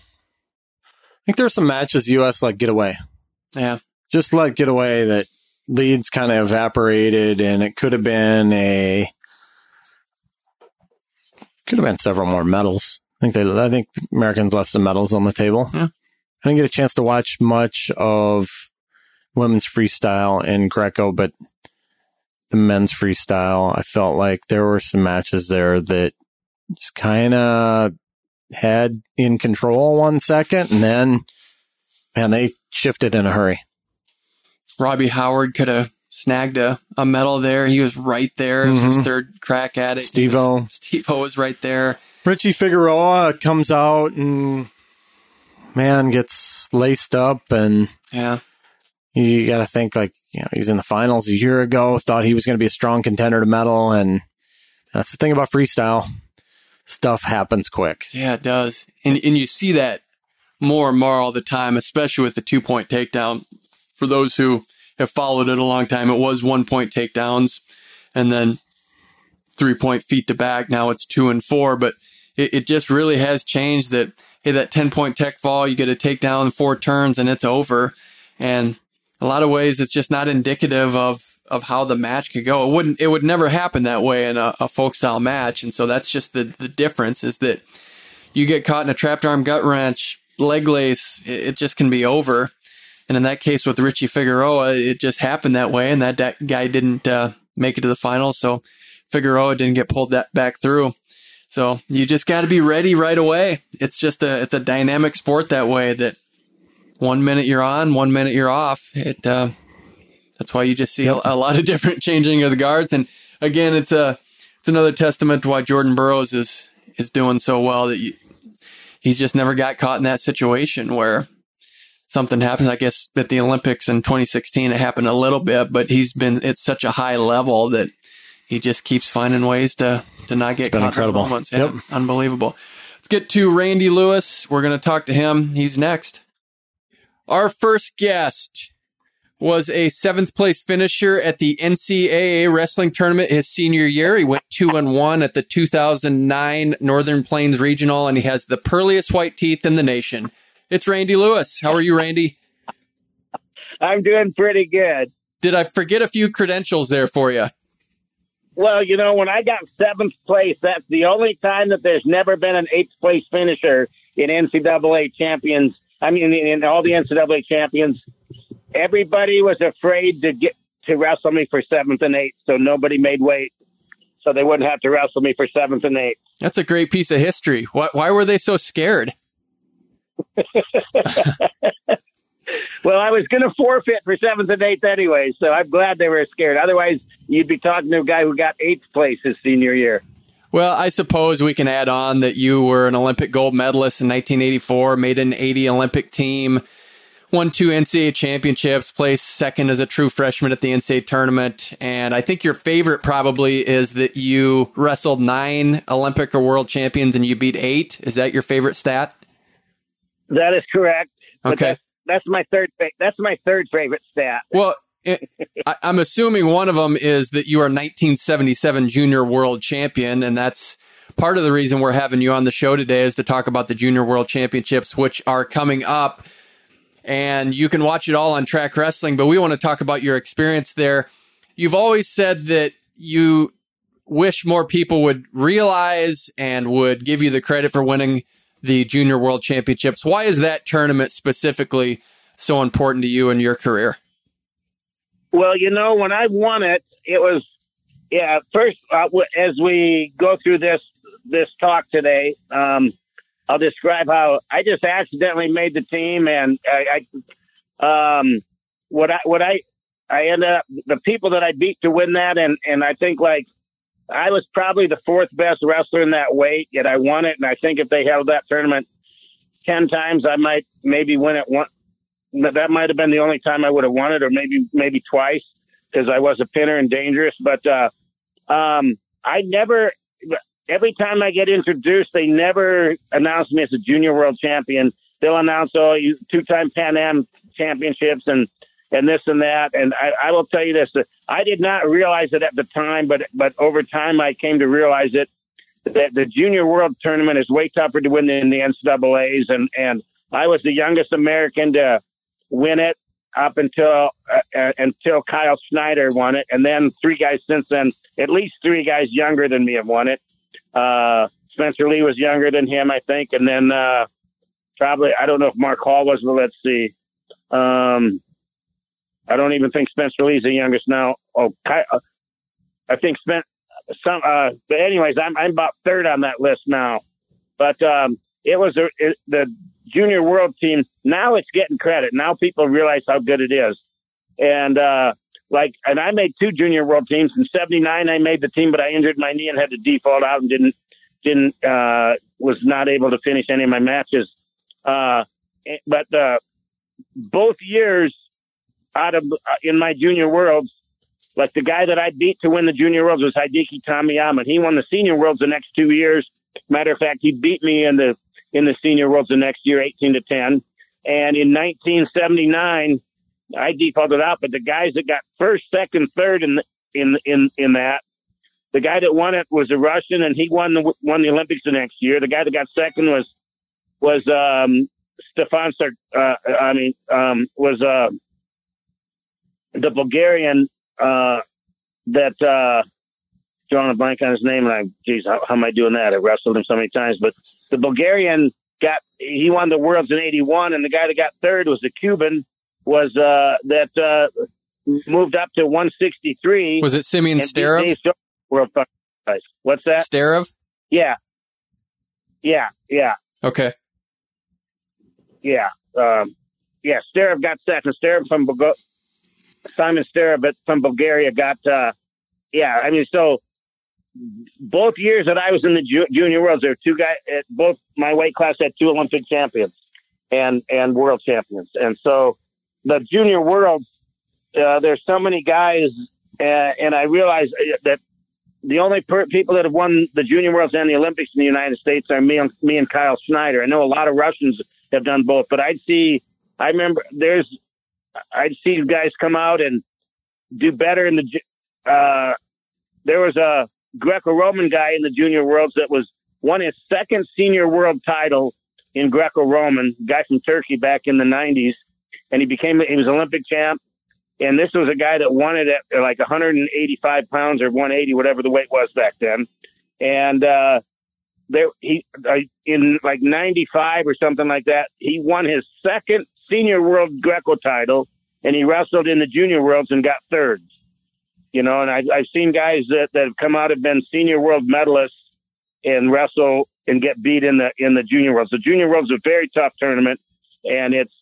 think there are some matches U.S. let get away. Yeah. Just let get away that leads kind of evaporated, and it could have been several more medals. I think Americans left some medals on the table. Yeah. I didn't get a chance to watch much of women's freestyle and Greco, but the men's freestyle, I felt like there were some matches there that just kind of had in control 1 second, and then, man, they shifted in a hurry. Robbie Howard could have snagged a medal there. He was right there. It was his third crack at it. Steve-O was right there. Richie Figueroa comes out and, man, gets laced up, and yeah, you got to think, like, he was in the finals a year ago, thought he was going to be a strong contender to medal, and that's the thing about freestyle. Stuff happens quick. Yeah, it does. And you see that more and more all the time, especially with the 2-point takedown. For those who have followed it a long time, it was 1-point takedowns and then 3-point feet to back. Now it's 2 and 4, but it just really has changed that, hey, that 10-point tech fall, you get a takedown 4 turns and it's over. And a lot of ways it's just not indicative of how the match could go. It would never happen that way in a folk style match. And so that's just the difference, is that you get caught in a trapped arm gut wrench, leg lace, it just can be over. And in that case with Richie Figueroa, it just happened that way, and that guy didn't make it to the finals. So Figueroa didn't get pulled back through. So you just got to be ready right away. It's just it's a dynamic sport that way, that 1 minute you're on, 1 minute you're off. That's why you just see a lot of different changing of the guards. And again, it's another testament to why Jordan Burroughs is doing so well, that he's just never got caught in that situation where something happens. I guess at the Olympics in 2016, it happened a little bit, but he's been at such a high level that he just keeps finding ways to not get caught in moments. Yeah, unbelievable. Let's get to Randy Lewis. We're going to talk to him. He's next. Our first guest was a 7th place finisher at the NCAA wrestling tournament his senior year. He went 2-1 at the 2009 Northern Plains Regional, and he has the pearliest white teeth in the nation. It's Randy Lewis. How are you, Randy? I'm doing pretty good. Did I forget a few credentials there for you? Well, when I got 7th place, that's the only time that there's never been an 8th place finisher in NCAA champions. I mean, in all the NCAA champions. Everybody was afraid to get to wrestle me for 7th and 8th, so nobody made weight, so they wouldn't have to wrestle me for 7th and 8th. That's a great piece of history. Why were they so scared? Well, I was going to forfeit for 7th and 8th anyway, so I'm glad they were scared. Otherwise, you'd be talking to a guy who got 8th place his senior year. Well, I suppose we can add on that you were an Olympic gold medalist in 1984, made an 80 Olympic team, won 2 NCAA championships, placed 2nd as a true freshman at the NCAA tournament. And I think your favorite probably is that you wrestled 9 Olympic or world champions and you beat 8. Is that your favorite stat? That is correct. Okay. That's my third favorite stat. Well, I'm assuming one of them is that you are 1977 junior world champion. And that's part of the reason we're having you on the show today, is to talk about the junior world championships, which are coming up. And you can watch it all on Track Wrestling, but we want to talk about your experience there. You've always said that you wish more people would realize and would give you the credit for winning the Junior World Championships. Why is that tournament specifically so important to you and your career? Well, when I won it, it was, first, as we go through this talk today, I'll describe how I just accidentally made the team, and I ended up, the people that I beat to win that, and I think, like, I was probably the 4th best wrestler in that weight, yet I won it. And I think if they held that tournament 10 times, I might maybe win it one. That might have been the only time I would have won it, or maybe twice, because I was a pinner and dangerous. But I never. Every time I get introduced, they never announce me as a junior world champion. They'll announce, you 2-time Pan Am championships and this and that. And I will tell you this, I did not realize it at the time, but over time I came to realize it, that the junior world tournament is way tougher to win than the NCAAs. And I was the youngest American to win it. up until Kyle Snyder won it, and then 3 guys since then, at least 3 guys younger than me have won it. Spencer Lee was younger than him, I think, and then probably, I don't know if Mark Hall was, but let's see. I don't even think Spencer Lee's the youngest now. Oh, I think but anyways, I'm about 3rd on that list now. But it was the junior world team. Now it's getting credit. Now people realize how good it is. And and I made 2 junior world teams. In '79, I made the team, but I injured my knee and had to default out and was not able to finish any of my matches. But both years out of in my junior worlds, like the guy that I beat to win the junior worlds was Hideki Tamiyama. He won the senior worlds the next 2 years. Matter of fact, he beat me in the senior worlds the next year, 18-10. And in 1979, I defaulted out. But the guys that got 1st, 2nd, 3rd in that, the guy that won it was a Russian, and he won the Olympics the next year. The guy that got 2nd was Stefan. The Bulgarian that drawing a blank on his name, and how am I doing that? I wrestled him so many times, but the Bulgarian he won the worlds in '81, and the guy that got 3rd was the Cuban, that moved up to 163. Was it Simeon Starev? World prize. What's that? Starev? Yeah. Okay. Yeah. Starev got 2nd. Starev from Simon Starev from Bulgaria got, so both years that I was in the junior worlds, there were 2 guys, both my weight class had 2 Olympic champions and world champions. And so the junior worlds, there's so many guys, and I realized that the only people that have won the junior worlds and the Olympics in the United States are me and Kyle Snyder. I know a lot of Russians have done both, but I'd see guys come out and do better in the, there was a Greco-Roman guy in the junior worlds that won his 2nd senior world title in Greco-Roman, guy from Turkey back in the 90s. And he was Olympic champ. And this was a guy that won it at like 185 pounds or 180, whatever the weight was back then. And, in like 95 or something like that, he won his 2nd senior world Greco title, and he wrestled in the junior worlds and got 3rd. And I've seen guys that have come out, have been senior world medalists and wrestle and get beat in the junior worlds. The junior worlds is a very tough tournament, and it's,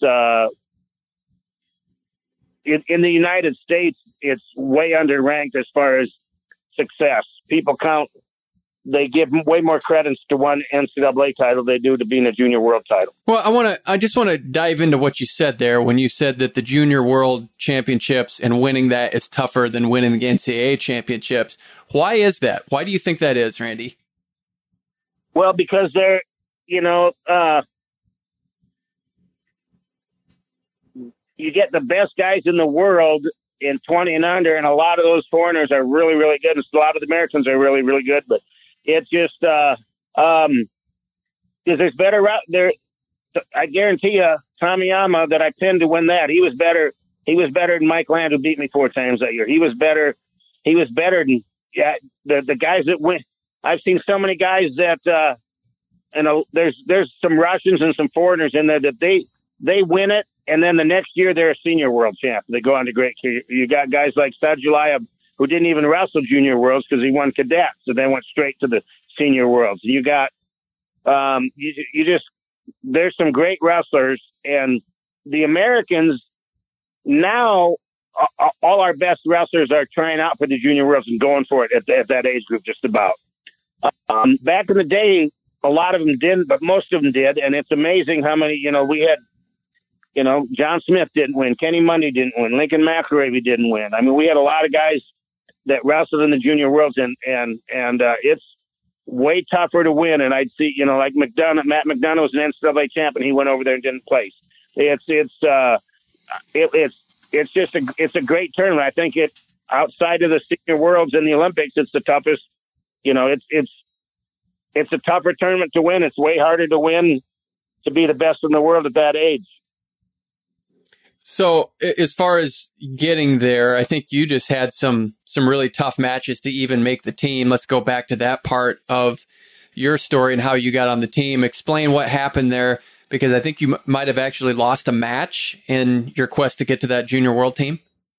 in the United States, it's way underranked as far as success. People they give way more credence to one NCAA title they do to being a junior world title. Well, I just want to dive into what you said there when you said that the junior world championships and winning that is tougher than winning the NCAA championships. Why is that? Why do you think that is, Randy? Well, because they're, you get the best guys in the world in 20 and under, and a lot of those foreigners are really, really good, and a lot of the Americans are really, really good, but it's just, there's better route there. I guarantee you, Tamiyama, that I pinned to win that. He was better than Mike Land, who beat me 4 times that year. He was better than the guys that win. I've seen so many guys that, there's some Russians and some foreigners in there that they win it, and then the next year they're a senior world champ. They go on to great. You got guys like Sadulayev, who didn't even wrestle junior worlds because he won cadets, so they went straight to the senior worlds. You got, there's some great wrestlers, and the Americans now, all our best wrestlers are trying out for the junior worlds and going for it at that age group, just about. Back in the day, a lot of them didn't, but most of them did, and it's amazing how many, we had, John Smith didn't win, Kenny Mundy didn't win, Lincoln McElravy didn't win. I mean, we had a lot of guys that wrestled in the junior worlds, and it's way tougher to win. And I'd see, like Matt McDonough was an NCAA champ, and he went over there and didn't place. It's a great tournament. I think outside of the senior worlds and the Olympics, it's the toughest. It's a tougher tournament to win. It's way harder to win to be the best in the world at that age. So as far as getting there, I think you just had some really tough matches to even make the team. Let's go back to that part of your story and how you got on the team. Explain what happened there, because I think you might have actually lost a match in your quest to get to that junior world team.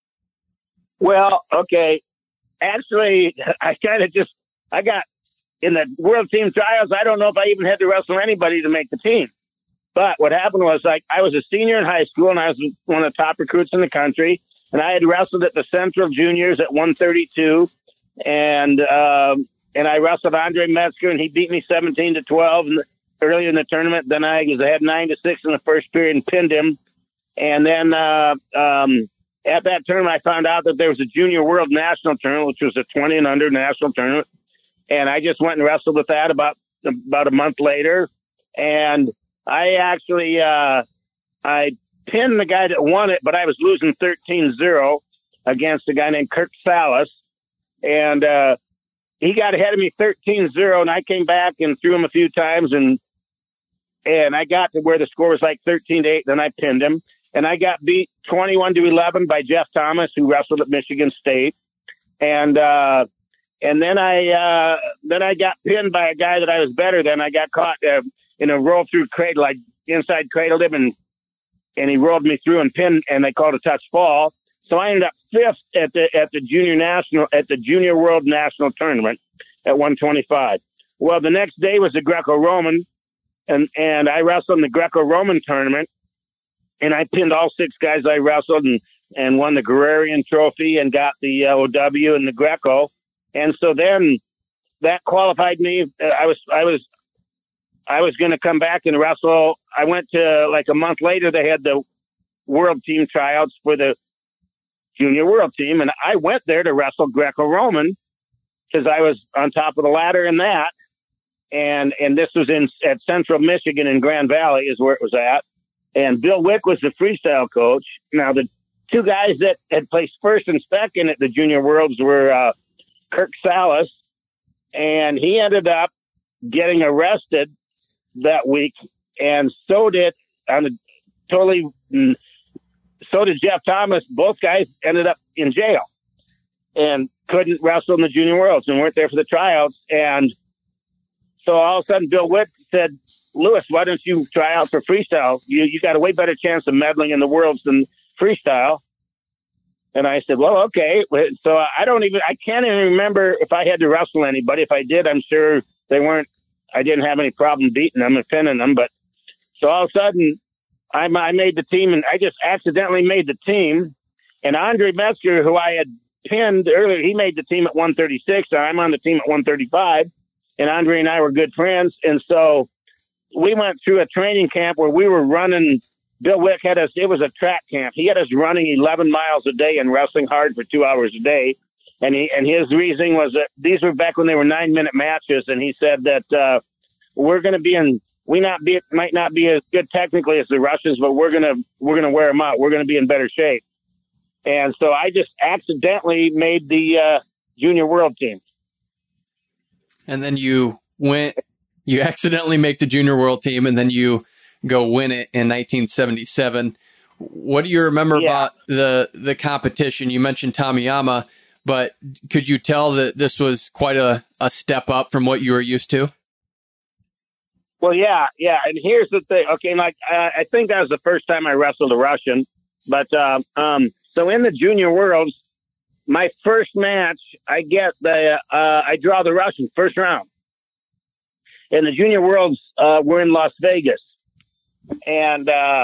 Well, okay. Actually, I got in the world team trials. I don't know if I even had to wrestle anybody to make the team. But what happened was, like, I was a senior in high school, and I was one of the top recruits in the country. And I had wrestled at the Central Juniors at 132, and I wrestled Andre Metzger, and he beat me 17-12 earlier in the tournament. Then I had 9-6 in the first period and pinned him. And then at that tournament, I found out that there was a Junior World National Tournament, which was a 20 and under national tournament. And I just went and wrestled with that about a month later, and I actually, I pinned the guy that won it, but I was losing 13-0 against a guy named Kirk Salas. And, he got ahead of me 13-0, and I came back and threw him a few times, and I got to where the score was like 13-8. Then I pinned him, and I got beat 21-11 by Jeff Thomas, who wrestled at Michigan State. And then I got pinned by a guy that I was better than. I got caught, in a roll through cradle. I inside cradled him, and he rolled me through and pinned, and they called a touch fall. So I ended up fifth at the Junior World National Tournament at 125. Well, the next day was the Greco-Roman, and I wrestled in the Greco-Roman tournament, and I pinned all 6 guys I wrestled and won the Guerrerian Trophy and got the OW and the Greco. And so then that qualified me. I was going to come back and wrestle. I went to, like, a month later, they had the world team tryouts for the junior world team. And I went there to wrestle Greco-Roman because I was on top of the ladder in that. And this was at Central Michigan in Grand Valley is where it was at. And Bill Wick was the freestyle coach. Now, the 2 guys that had placed first and second at the junior worlds were, Kirk Salas, and he ended up getting arrested that week, and so did Jeff Thomas. Both guys ended up in jail and couldn't wrestle in the junior worlds and weren't there for the tryouts. And so all of a sudden, Bill Witt said, "Lewis, why don't you try out for freestyle? You got a way better chance of medaling in the worlds than freestyle." And I said, "Well, okay." So I can't even remember if I had to wrestle anybody. If I did, I'm sure I didn't have any problem beating them and pinning them. But so all of a sudden I made the team, and I just accidentally made the team. And Andre Metzger, who I had pinned earlier, he made the team at 136. And I'm on the team at 135. And Andre and I were good friends. And so we went through a training camp where we were running. Bill Wick had us, it was a track camp. He had us running 11 miles a day and wrestling hard for 2 hours a day. And his reasoning was that these were back when they were 9-minute matches. And he said that, we're going to might not be as good technically as the Russians, but we're going to wear them out. We're going to be in better shape. And so I just accidentally made the, junior world team. And then you accidentally make the junior world team, and then you go win it in 1977. What do you remember about the competition? You mentioned Tomiyama, but could you tell that this was quite a step up from what you were used to? Well, yeah. And here's the thing. Okay, like I think that was the first time I wrestled a Russian. But so in the junior worlds, my first match, I draw the Russian first round. And the junior worlds were in Las Vegas. And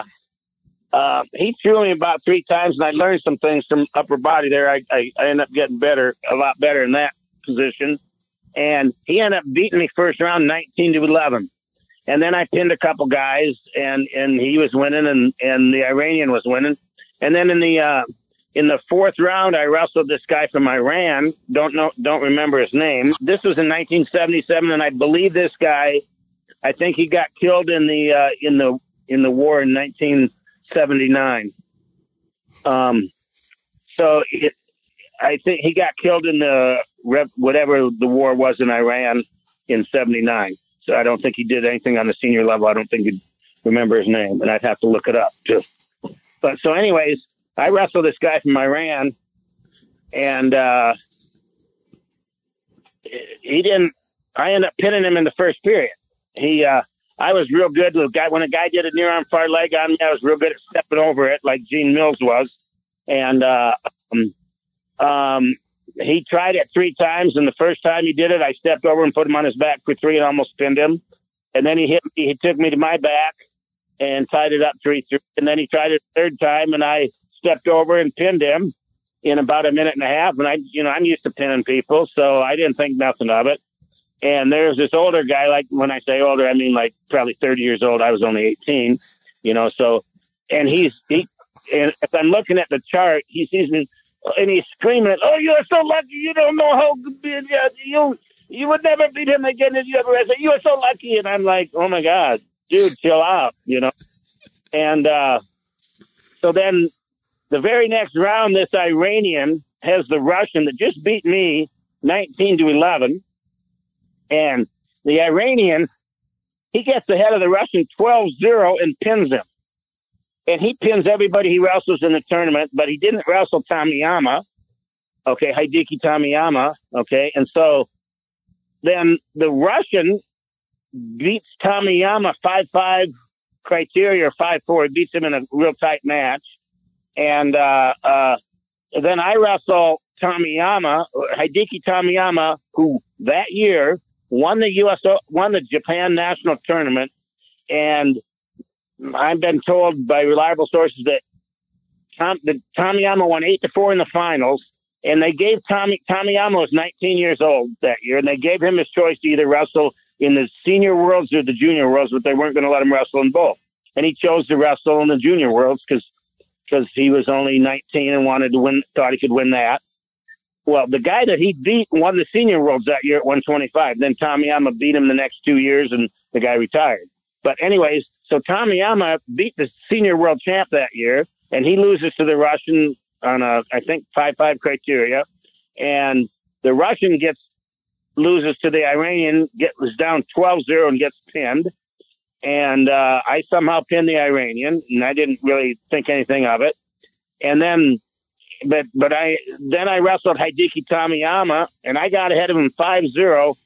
he threw me about 3 times, and I learned some things from upper body there. I ended up getting a lot better in that position. And he ended up beating me first round 19-11. And then I pinned a couple guys, and he was winning, and the Iranian was winning. And then in the 4th round, I wrestled this guy from Iran. Don't remember his name. This was in 1977, and I believe this guy, I think he got killed in the war in 1979. I think he got killed in whatever the war was in Iran in 79. So I don't think he did anything on the senior level. I don't think he'd remember his name, and I'd have to look it up too. But so anyways, I wrestled this guy from Iran, and he didn't. I ended up pinning him in the first period. I was real good with guy. When a guy did a near arm far leg on me, I was real good at stepping over it, like Gene Mills was. And he tried it 3 times, and the first time he did it, I stepped over and put him on his back for 3 and almost pinned him. And then he hit me. He took me to my back and tied it up 3-3. And then he tried it a 3rd time, and I stepped over and pinned him in about a minute and a half. And I'm used to pinning people, so I didn't think nothing of it. And there's this older guy, like when I say older, I mean like probably 30 years old. I was only 18, so, and and if I'm looking at the chart, he sees me and he's screaming, "Oh, you're so lucky. You don't know how good you would never beat him again if you ever wrestled. You are so lucky." And I'm like, "Oh my God, dude, chill out," And, so then the very next round, this Iranian has the Russian that just beat me 19-11. And the Iranian, he gets ahead of the Russian 12-0 and pins him. And he pins everybody he wrestles in the tournament, but he didn't wrestle Tamiyama. Okay, Hideki Tamiyama. Okay, and so then the Russian beats Tamiyama 5-5 criteria or 5-4. He beats him in a real tight match. And then I wrestle Hideki Tamiyama, who that year won the Japan national tournament. And I've been told by reliable sources that Tamiyama won 8-4 in the finals. And they gave Tamiyama was 19 years old that year, and they gave him his choice to either wrestle in the senior worlds or the junior worlds, but they weren't going to let him wrestle in both. And he chose to wrestle in the junior worlds because he was only 19 and wanted to win, thought he could win that. Well, the guy that he beat won the senior worlds that year at 125. Then Tamiyama beat him the next 2 years, and the guy retired. But anyways, so Tamiyama beat the senior world champ that year, and he loses to the Russian on I think 5-5 criteria. And the Russian loses to the Iranian, was down 12-0 and gets pinned. And I somehow pinned the Iranian, and I didn't really think anything of it. And then, but I wrestled Hideki Tamiyama, and I got ahead of him 5-0.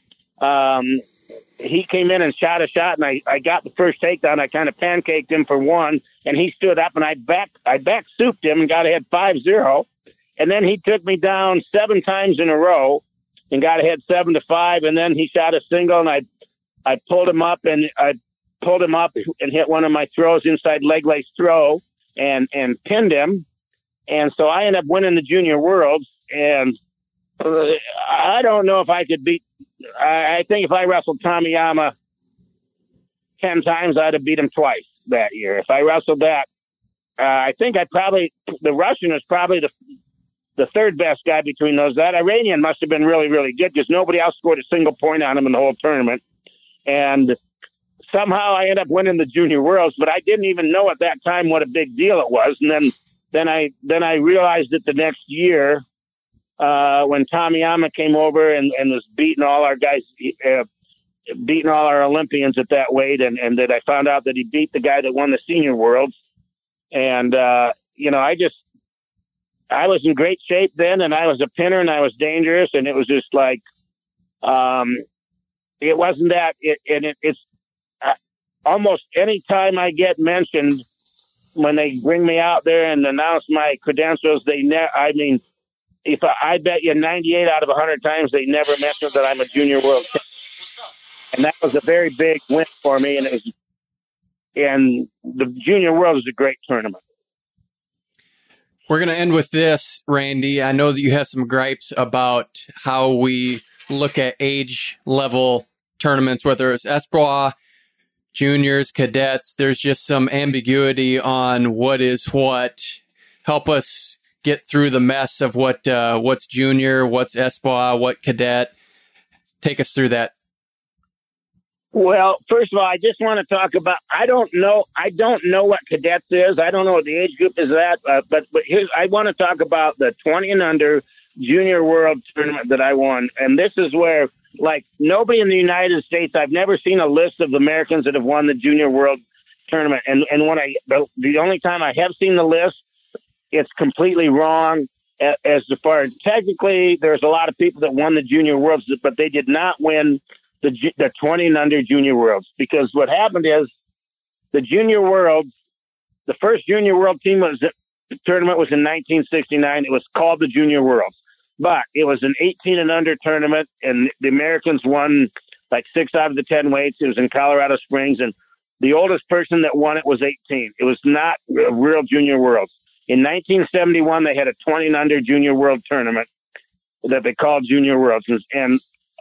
He came in and shot a shot, and I got the first takedown. I kind of pancaked him for 1, and he stood up, and I back souped him and got ahead 5-0. And then he took me down 7 times in a row and got ahead 7-5. And then he shot a single, and I pulled him up and hit one of my throws, inside leg lace throw, and pinned him. And so I ended up winning the junior worlds. And I don't know if I could beat. I think if I wrestled Tamiyama 10 times, I'd have beat him twice that year. If I wrestled that, I think the Russian was probably the 3rd best guy between those. That Iranian must have been really, really good because nobody else scored a single point on him in the whole tournament. And somehow I ended up winning the junior worlds, but I didn't even know at that time what a big deal it was. And then I realized it the next year, when Tamiyama came over and was beating all our guys, beating all our Olympians at that weight. And that I found out that he beat the guy that won the senior worlds. And, I was in great shape then, and I was a pinner, and I was dangerous. And it was just like, it wasn't that it's almost any time I get mentioned when they bring me out there and announce my credentials, if I bet you 98 out of 100 times they never mentioned that I'm a junior world champion. And that was a very big win for me. And the junior world is a great tournament. We're going to end with this, Randy. I know that you have some gripes about how we look at age level tournaments, whether it's Espoir, juniors, cadets. There's just some ambiguity on what is what. Help us get through the mess of what's junior, what's Espoir, what cadet. Take us through that. Well, first of all, I just want to talk about, I don't know what cadets is. I don't know what the age group is at, but I want to talk about the 20 and under junior world tournament that I won. And this is where, like, nobody in the United States, I've never seen a list of Americans that have won the junior world tournament. And when the only time I have seen the list, it's completely wrong. As far as technically, there's a lot of people that won the Junior Worlds, but they did not win the 20 and under Junior Worlds, because what happened is the Junior Worlds, the first Junior World tournament was in 1969. It was called the Junior Worlds, but it was an 18 and under tournament, and the Americans won like 6 out of the 10 weights. It was in Colorado Springs, and the oldest person that won it was 18. It was not a real Junior Worlds. In 1971, they had a 20 and under Junior World tournament that they called Junior Worlds, and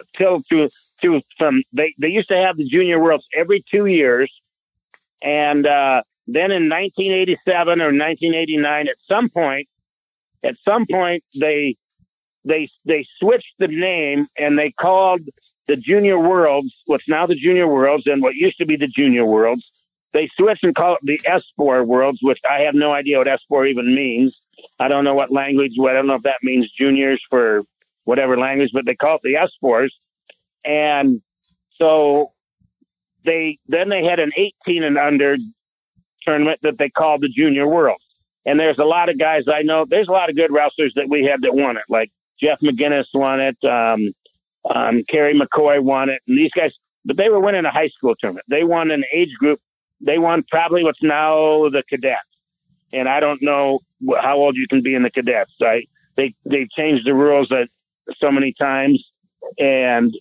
they used to have the Junior Worlds every 2 years, and then in 1987 or 1989, at some point, they switched the name and they called the Junior Worlds, what's now the Junior Worlds and what used to be the Junior Worlds. They switched and called it the S4 Worlds, which I have no idea what S4 even means. I don't know what language. I don't know if that means juniors for whatever language, but they call it the S4s. And so then they had an 18 and under tournament that they called the Junior Worlds. And there's a lot of guys I know. There's a lot of good wrestlers that we had that won it. Like Jeff McGinnis won it. Kerry McCoy won it. And these guys, but they were winning a high school tournament. They won an age group. They won probably what's now the cadets. And I don't know how old you can be in the cadets. They changed the rules so many times. And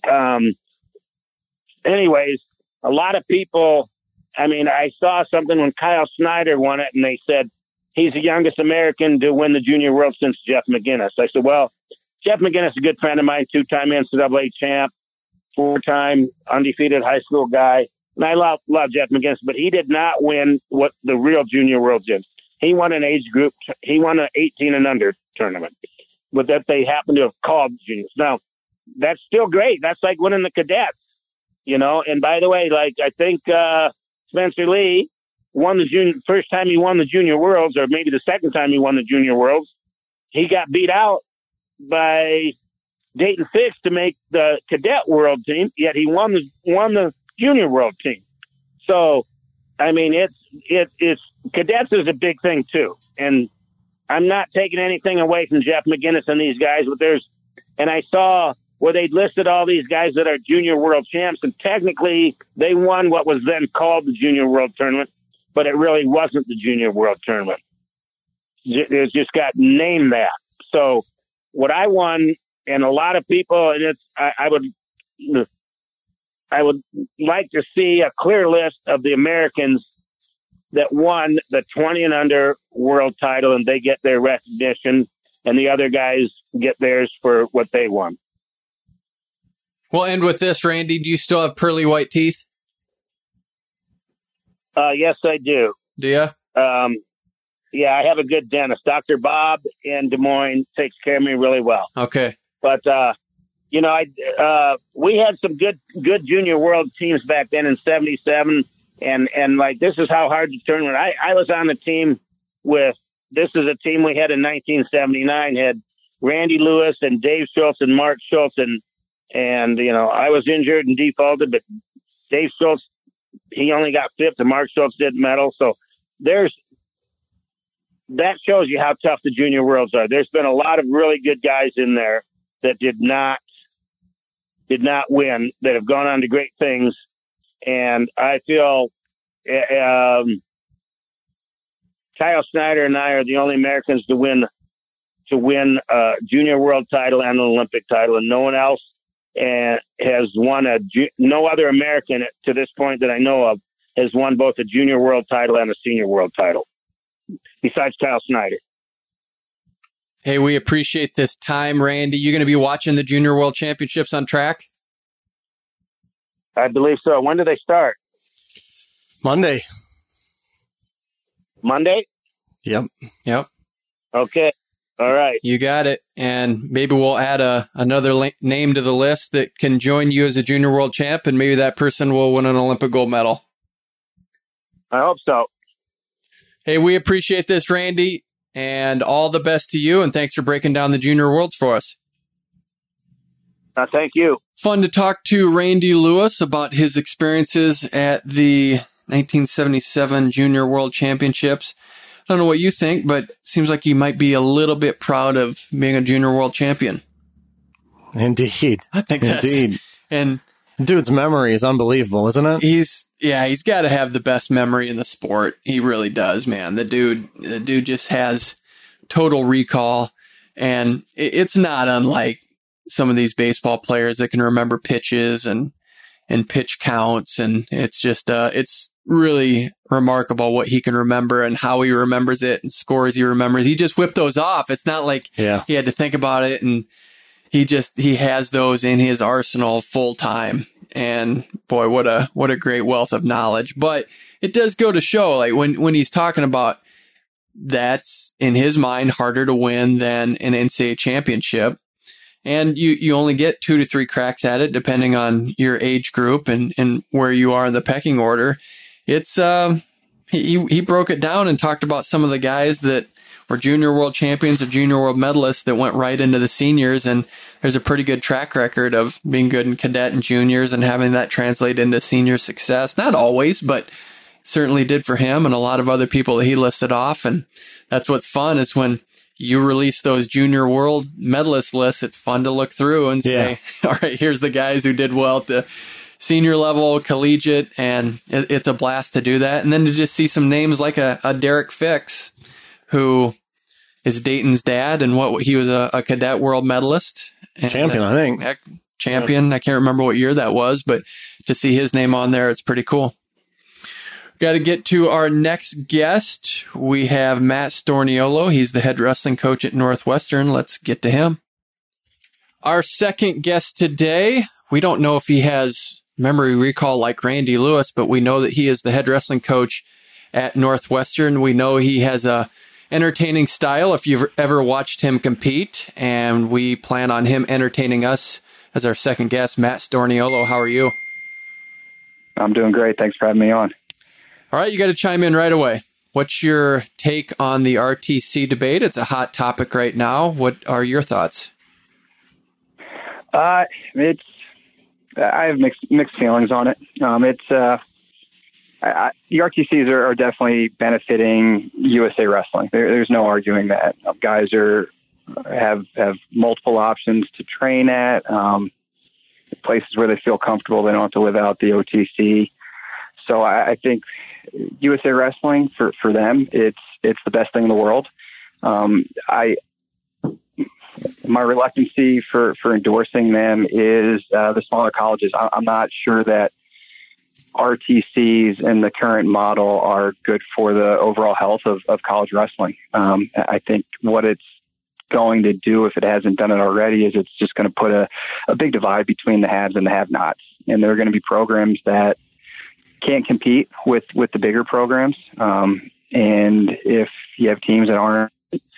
anyways, a lot of people, I mean, I saw something when Kyle Snyder won it, and they said he's the youngest American to win the Junior World since Jeff McGinnis. I said, well, Jeff McGinnis is a good friend of mine, 2-time NCAA champ, 4-time undefeated high school guy. And I love Jeff McGinnis, but he did not win what the real Junior Worlds did. He won an age group. He won an 18 and under tournament, but that they happened to have called juniors. Now, that's still great. That's like winning the cadets, you know. And by the way, like I think Spencer Lee won the first time he won the Junior Worlds, or maybe the second time he won the Junior Worlds. He got beat out by Dayton Fix to make the cadet world team, yet he won the Junior World team. So, I mean, it's cadets is a big thing too. And I'm not taking anything away from Jeff McGinnis and these guys, but and I saw where they listed all these guys that are Junior World champs, and technically they won what was then called the Junior World Tournament, but it really wasn't the Junior World Tournament. It just got named that. So what I won, and a lot of people, and I would like to see a clear list of the Americans that won the 20 and under world title, and they get their recognition, and the other guys get theirs for what they won. We'll end with this, Randy. Do you still have pearly white teeth? Yes, I do. Do you? Yeah, I have a good dentist. Dr. Bob in Des Moines takes care of me really well. Okay. But, you know, we had some good Junior World teams back then in 77. And like, this is how hard the tournament. I was on the team this is a team we had in 1979, had Randy Lewis and Dave Schultz and Mark Schultz. And, you know, I was injured and defaulted, but Dave Schultz, he only got fifth and Mark Schultz didn't medal. So that shows you how tough the Junior Worlds are. There's been a lot of really good guys in there that did not win, that have gone on to great things. And I feel Kyle Snyder and I are the only Americans to win a Junior World title and an Olympic title, and no one else has won no other American to this point that I know of has won both a Junior World title and a Senior World title, besides Kyle Snyder. Hey, we appreciate this time, Randy. You going to be watching the Junior World Championships on track? I believe so. When do they start? Monday. Monday? Yep. Okay. All right. You got it. And maybe we'll add another name to the list that can join you as a Junior World Champ, and maybe that person will win an Olympic gold medal. I hope so. Hey, we appreciate this, Randy, and all the best to you, and thanks for breaking down the Junior Worlds for us. Thank you. Fun to talk to Randy Lewis about his experiences at the 1977 Junior World Championships. I don't know what you think, but it seems like he might be a little bit proud of being a Junior World Champion. Indeed. I think that's... Indeed. And dude's memory is unbelievable, isn't it? He's got to have the best memory in the sport. He really does, man. The dude just has total recall, and it's not unlike some of these baseball players that can remember pitches and pitch counts, and it's just it's really remarkable what he can remember and how he remembers it and scores he remembers. He just whipped those off. It's not like he had to think about it, and he has those in his arsenal full time. And boy, what a great wealth of knowledge. But it does go to show, like when he's talking about, that's in his mind harder to win than an NCAA championship. And you only get 2 to 3 cracks at it, depending on your age group and where you are in the pecking order. It's, he broke it down and talked about some of the guys that were junior world champions or junior world medalists that went right into the seniors. And there's a pretty good track record of being good in cadet and juniors and having that translate into senior success. Not always, but certainly did for him and a lot of other people that he listed off. And that's what's fun, is when you release those junior world medalist lists, it's fun to look through and say, all right, here's the guys who did well at the senior level, collegiate, and it's a blast to do that. And then to just see some names like a Derek Fix, who is Dayton's dad, and he was a cadet world medalist. Champion, I think. Champion. I can't remember what year that was, but to see his name on there, it's pretty cool. Got to get to our next guest. We have Matt Storniolo. He's the head wrestling coach at Northwestern. Let's get to him. Our second guest today, we don't know if he has memory recall like Randy Lewis, but we know that he is the head wrestling coach at Northwestern. We know he has a entertaining style if you've ever watched him compete, and we plan on him entertaining us as our second guest. Matt Storniolo, how are you? I'm doing great. Thanks for having me on. All right, you got to chime in right away. What's your take on the RTC debate? It's a hot topic right now. What are your thoughts? I have mixed feelings on it. The RTCs are definitely benefiting USA Wrestling. There's no arguing that. Guys have multiple options to train at, places where they feel comfortable. They don't have to live out the OTC. So I think USA Wrestling, for them, it's the best thing in the world. My reluctancy for endorsing them is the smaller colleges. I'm not sure that RTCs in the current model are good for the overall health of college wrestling. I think what it's going to do, if it hasn't done it already, is it's just going to put a big divide between the haves and the have-nots. And there are going to be programs that can't compete with the bigger programs. And if you have teams that aren't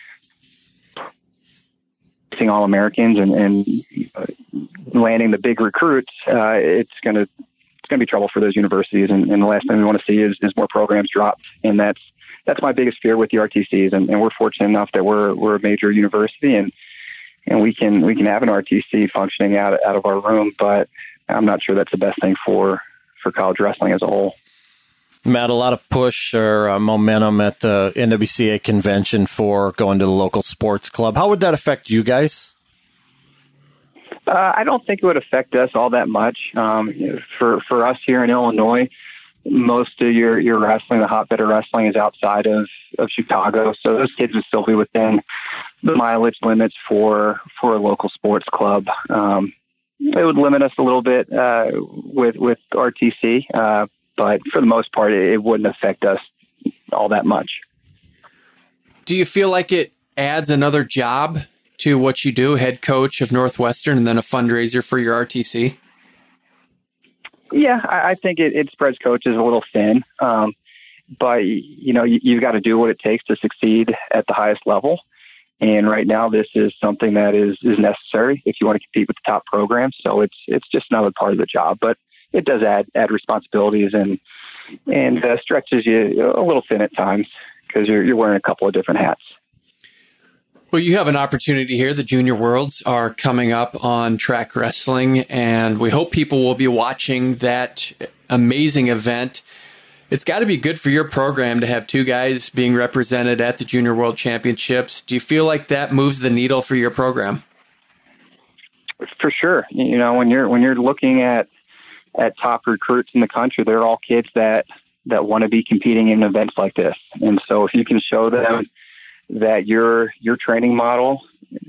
All-Americans and landing the big recruits, it's going to be trouble for those universities. And the last thing we want to see is more programs dropped. And that's my biggest fear with the RTCs. And we're fortunate enough that we're a major university and we can have an RTC functioning out of our room, but I'm not sure that's the best thing for college wrestling as a whole. Matt, a lot of push or momentum at the NWCA convention for going to the local sports club. How would that affect you guys? I don't think it would affect us all that much. For us here in Illinois, most of your wrestling, the hotbed of wrestling, is outside of Chicago. So those kids would still be within the mileage limits for a local sports club. It would limit us a little bit with RTC, but for the most part, it wouldn't affect us all that much. Do you feel like it adds another job to what you do, head coach of Northwestern, and then a fundraiser for your RTC? Yeah, I think it spreads coaches a little thin, but you've got to do what it takes to succeed at the highest level. And right now, this is something that is necessary if you want to compete with the top programs. So it's just another part of the job, but it does add responsibilities and stretches you a little thin at times because you're wearing a couple of different hats. Well, you have an opportunity here. The Junior Worlds are coming up on Track Wrestling, and we hope people will be watching that amazing event. It's got to be good for your program to have two guys being represented at the Junior World Championships. Do you feel like that moves the needle for your program? For sure. You know, when you're looking at top recruits in the country, they're all kids that want to be competing in events like this. And so if you can show them that your training model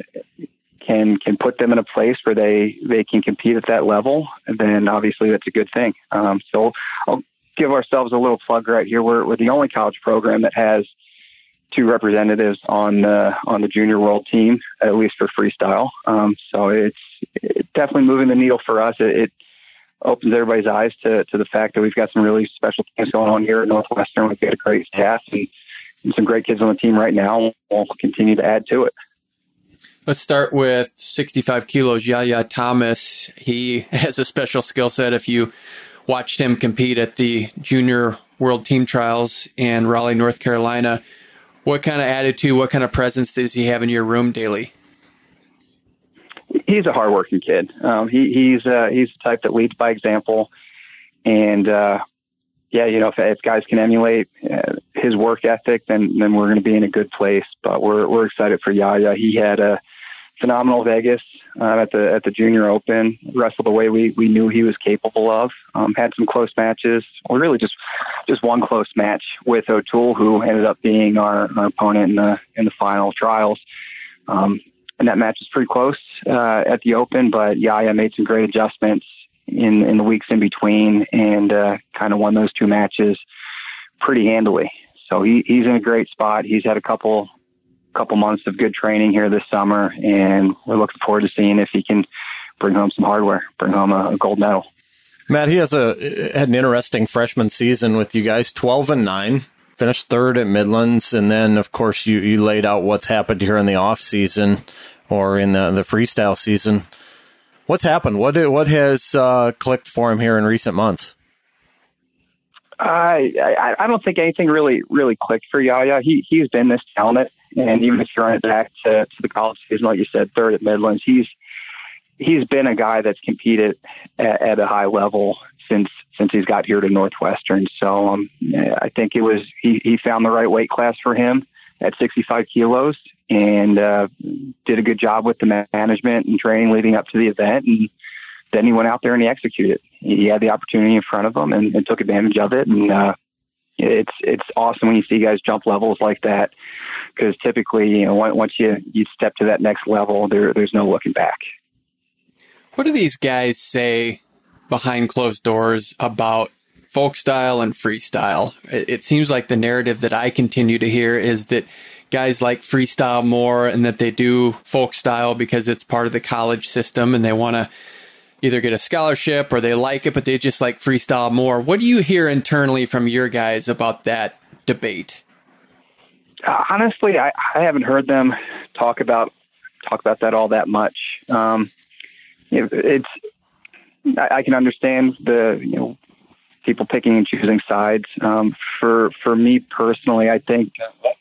can put them in a place where they can compete at that level, then obviously that's a good thing. So I'll give ourselves a little plug right here. We're the only college program that has two representatives on the Junior World team, at least for freestyle. So it's definitely moving the needle for us. It opens everybody's eyes to the fact that we've got some really special things going on here at Northwestern. We've got a great staff and some great kids on the team right now. We'll continue to add to it. Let's start with 65 kilos, Yaya Thomas. He has a special skill set. If you watched him compete at the Junior World Team Trials in Raleigh, North Carolina, what kind of attitude, what kind of presence does he have in your room daily? He's a hardworking kid. He's the type that leads by example. And, if guys can emulate his work ethic, then we're going to be in a good place. But we're excited for Yaya. He had a phenomenal Vegas at the Junior Open, wrestled the way we knew he was capable of. Had some close matches, or really just one close match with O'Toole, who ended up being our opponent in the final trials. And that match was pretty close at the Open, but Yaya made some great adjustments in the weeks in between and kind of won those two matches pretty handily. So he's in a great spot. He's had a couple months of good training here this summer, and we're looking forward to seeing if he can bring home some hardware, bring home a gold medal. Matt, he had an interesting freshman season with you guys, 12-9, finished third at Midlands, and then, of course, you laid out what's happened here in the off season or in the freestyle season. What's happened? What has clicked for him here in recent months? I don't think anything really clicked for Yaya. He's been this talented, and even if you run it back to the college season, like you said, third at Midlands, he's been a guy that's competed at a high level since he's got here to Northwestern. So I think it was he found the right weight class for him at 65 kilos and did a good job with the management and training leading up to the event. And then he went out there and he executed. He had the opportunity in front of him and took advantage of it. And it's awesome when you see guys jump levels like that, because typically, once you step to that next level, there's no looking back. What do these guys say behind closed doors about folk style and freestyle? It seems like the narrative that I continue to hear is that guys like freestyle more and that they do folk style because it's part of the college system and they want to either get a scholarship or they like it, but they just like freestyle more. What do you hear internally from your guys about that debate? Honestly, I haven't heard them talk about that all that much. I can understand the people picking and choosing sides. For me personally, I think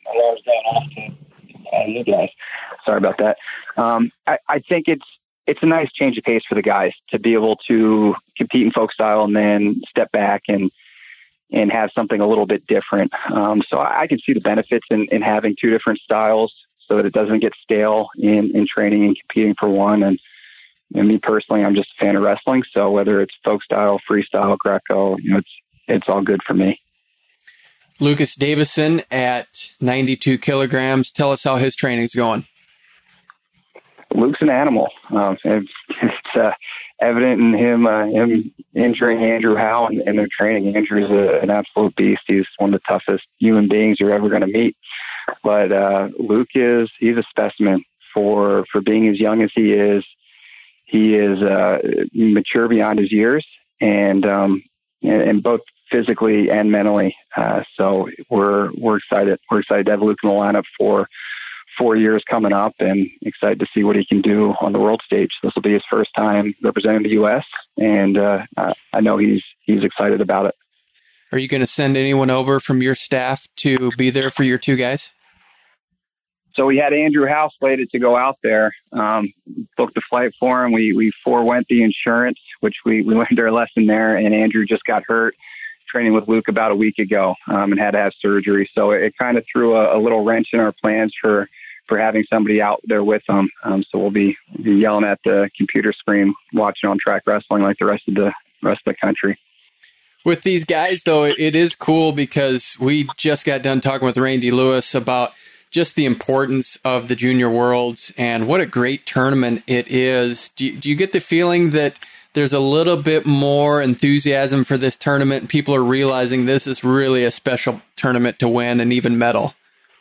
you guys. Sorry about that. I think it's a nice change of pace for the guys to be able to compete in folk style and then step back and have something a little bit different. So I can see the benefits in having two different styles so that it doesn't get stale in training and competing for one. And me personally, I'm just a fan of wrestling. So whether it's folk style, freestyle, Greco, it's all good for me. Lucas Davison at 92 kilograms. Tell us how his training's going. Luke's an animal. It's evident in him injuring Andrew Howe in their training. Andrew's an absolute beast. He's one of the toughest human beings you're ever going to meet. But Luke he's a specimen for being as young as he is. He is mature beyond his years, and both physically and mentally. So we're excited. We're excited to have Luke in the lineup for 4 years coming up, and excited to see what he can do on the world stage. This will be his first time representing the U.S., and I know he's excited about it. Are you going to send anyone over from your staff to be there for your two guys? So we had Andrew Howe slated to go out there, booked the flight for him. We forewent the insurance, which we learned our lesson there, and Andrew just got hurt training with Luke about a week ago and had to have surgery. So it kind of threw a little wrench in our plans for having somebody out there with them. So we'll be yelling at the computer screen, watching on track wrestling like the rest of the country. With these guys, though, it is cool because we just got done talking with Randy Lewis about just the importance of the Junior Worlds and what a great tournament it is. Do you get the feeling that there's a little bit more enthusiasm for this tournament and people are realizing this is really a special tournament to win and even medal?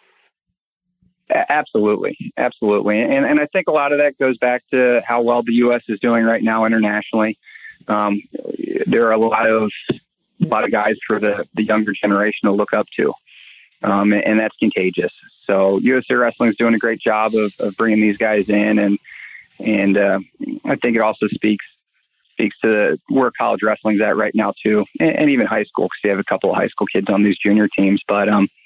Absolutely. And I think a lot of that goes back to how well the U.S. is doing right now internationally. There are a lot of guys for the younger generation to look up to, and that's contagious. So USA Wrestling is doing a great job of bringing these guys in, and I think it also speaks to where college wrestling's at right now too, and even high school, because they have a couple of high school kids on these junior teams. But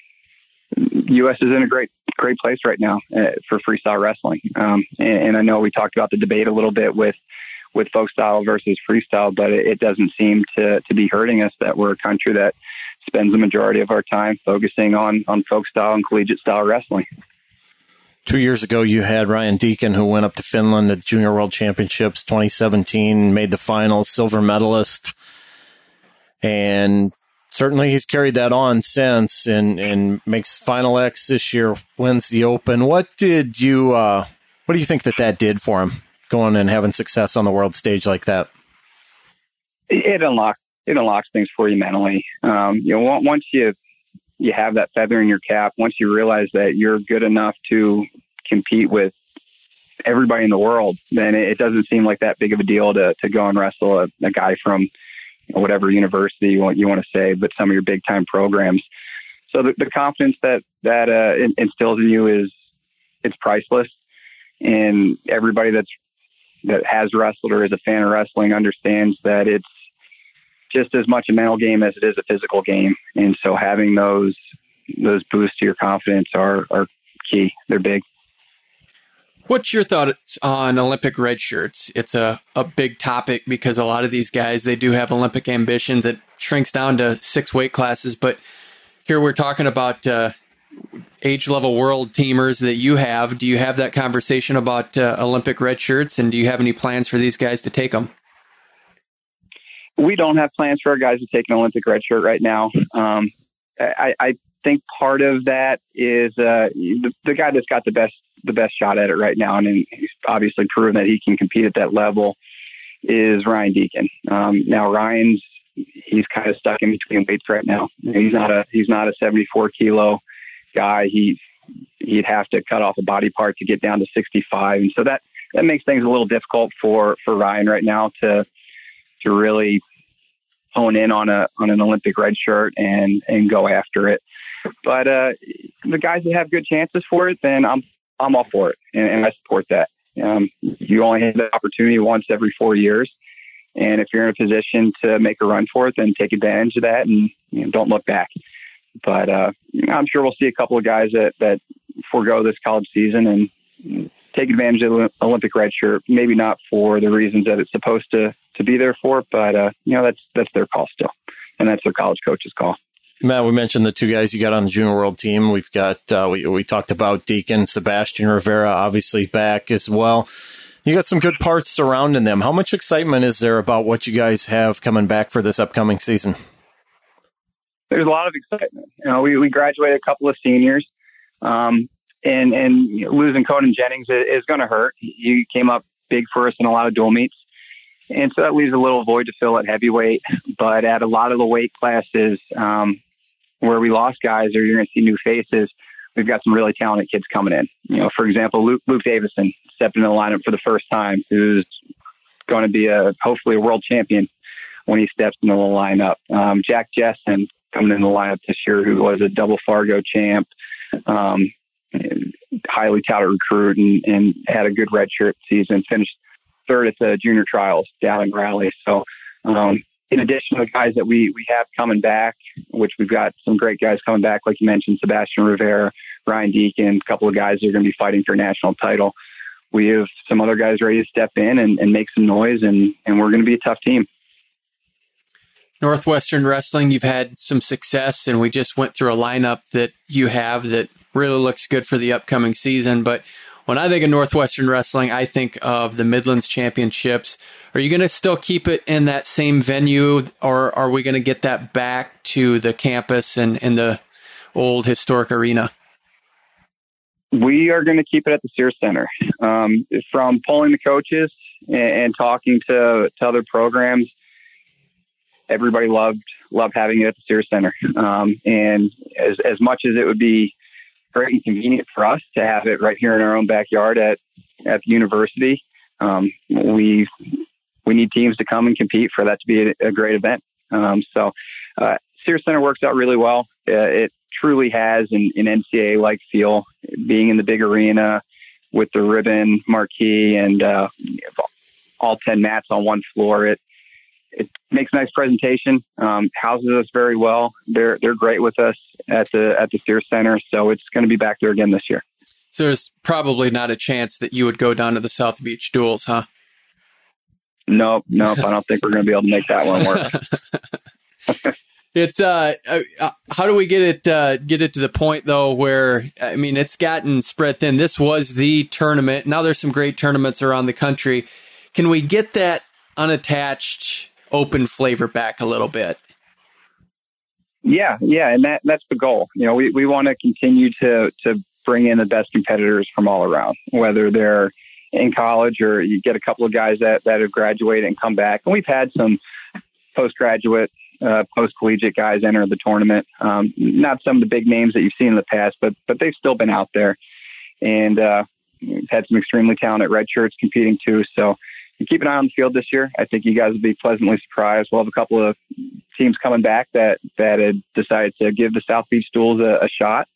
U.S. is in a great place right now for freestyle wrestling, and I know we talked about the debate a little bit with folk style versus freestyle, but it doesn't seem to be hurting us that we're a country that spends the majority of our time focusing on folk style and collegiate style wrestling. 2 years ago, you had Ryan Deacon, who went up to Finland at the Junior World Championships 2017, made the finals, silver medalist, and certainly he's carried that on since and makes Final X this year, wins the Open. What do you think that did for him, going and having success on the world stage like that? It unlocks things for you mentally. Once you have that feather in your cap, once you realize that you're good enough to compete with everybody in the world, then it doesn't seem like that big of a deal to go and wrestle a guy from whatever university you want to say, but some of your big time programs. So the confidence that instills in you it's priceless. And everybody that has wrestled or is a fan of wrestling understands that it's just as much a mental game as it is a physical game. And so having those boosts to your confidence are key. They're big. What's your thoughts on Olympic red shirts? It's a big topic because a lot of these guys, they do have Olympic ambitions. It shrinks down to 6 weight classes. But here we're talking about age-level world teamers that you have. Do you have that conversation about Olympic red shirts, and do you have any plans for these guys to take them? We don't have plans for our guys to take an Olympic red shirt right now. I think part of that is the guy that's got the best shot at it right now, and he's obviously proven that he can compete at that level, is Ryan Deacon. Now he's kind of stuck in between weights right now. He's not a 74 kilo guy. He'd have to cut off a body part to get down to 65, and so that makes things a little difficult for Ryan right now to really hone in on an Olympic red shirt and go after it. But the guys that have good chances for it, then I'm all for it, and I support that. You only have the opportunity once every 4 years, and if you're in a position to make a run for it, then take advantage of that and don't look back. But I'm sure we'll see a couple of guys that forego this college season and take advantage of the Olympic red shirt. Maybe not for the reasons that it's supposed to be there for, but that's their call still, and that's their college coach's call. Matt, we mentioned the 2 guys you got on the Junior World team. We've got we talked about Deacon, Sebastian Rivera, obviously back as well. You got some good parts surrounding them. How much excitement is there about what you guys have coming back for this upcoming season? There's a lot of excitement. We graduated a couple of seniors, and losing Conan Jennings is going to hurt. He came up big for us in a lot of dual meets. And so that leaves a little void to fill at heavyweight. But at a lot of the weight classes where we lost guys or you're going to see new faces, we've got some really talented kids coming in. For example, Luke Davison stepped into the lineup for the first time, who's going to be hopefully a world champion when he steps into the lineup. Jack Jessen coming in the lineup this year, who was a double Fargo champ, highly touted recruit, and had a good redshirt season, finished third at the junior trials down in Raleigh. So in addition to the guys that we have coming back, which we've got some great guys coming back, like you mentioned, Sebastian Rivera, Ryan Deacon, a couple of guys that are going to be fighting for a national title. We have some other guys ready to step in and make some noise, and we're going to be a tough team. Northwestern Wrestling, you've had some success, and we just went through a lineup that you have that really looks good for the upcoming season. But when I think of Northwestern Wrestling, I think of the Midlands Championships. Are you going to still keep it in that same venue, or are we going to get that back to the campus and in the old historic arena? We are going to keep it at the Sears Center. From polling the coaches and talking to other programs, everybody loved having it at the Sears Center. And as much as it would be great and convenient for us to have it right here in our own backyard at the university, we need teams to come and compete for that to be a great event. So Sears Center works out really well. It truly has an NCAA-like feel, being in the big arena with the ribbon marquee and all 10 mats on one floor. It makes a nice presentation, houses us very well. They're great with us at the Sears Center, so it's going to be back there again this year. So there's probably not a chance that you would go down to the South Beach Duels, huh? Nope. I don't think we're going to be able to make that one work. It's how do we get it to the point though where, I mean, it's gotten spread thin. This was the tournament. Now there's some great tournaments around the country. Can we get that unattached, open flavor back a little bit? Yeah, and that's the goal. You know, we want to continue to bring in the best competitors from all around, whether they're in college or you get a couple of guys that have graduated and come back. And we've had some postgraduate, post-collegiate guys enter the tournament. Not some of the big names that you've seen in the past, but they've still been out there. And we've had some extremely talented red shirts competing too. So keep an eye on the field this year. I think you guys will be pleasantly surprised. We'll have a couple of teams coming back that had decided to give the South Beach Duels a shot.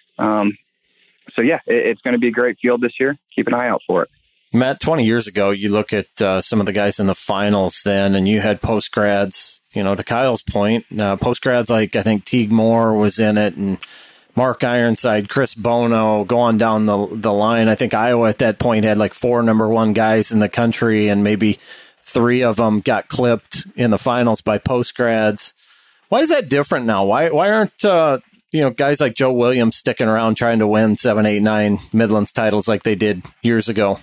So yeah, it's going to be a great field this year. Keep an eye out for it. Matt, 20 years ago, you look at some of the guys in the finals then, and you had post-grads, you know, to Kyle's point, post-grads like I think Teague Moore was in it, and Mark Ironside, Chris Bono, going down the line. I think Iowa at that point had like 4 number 1 guys in the country, and maybe 3 of them got clipped in the finals by post-grads. Why is that different now? Why aren't guys like Joe Williams sticking around trying to win 7, 8, 9 Midlands titles like they did years ago?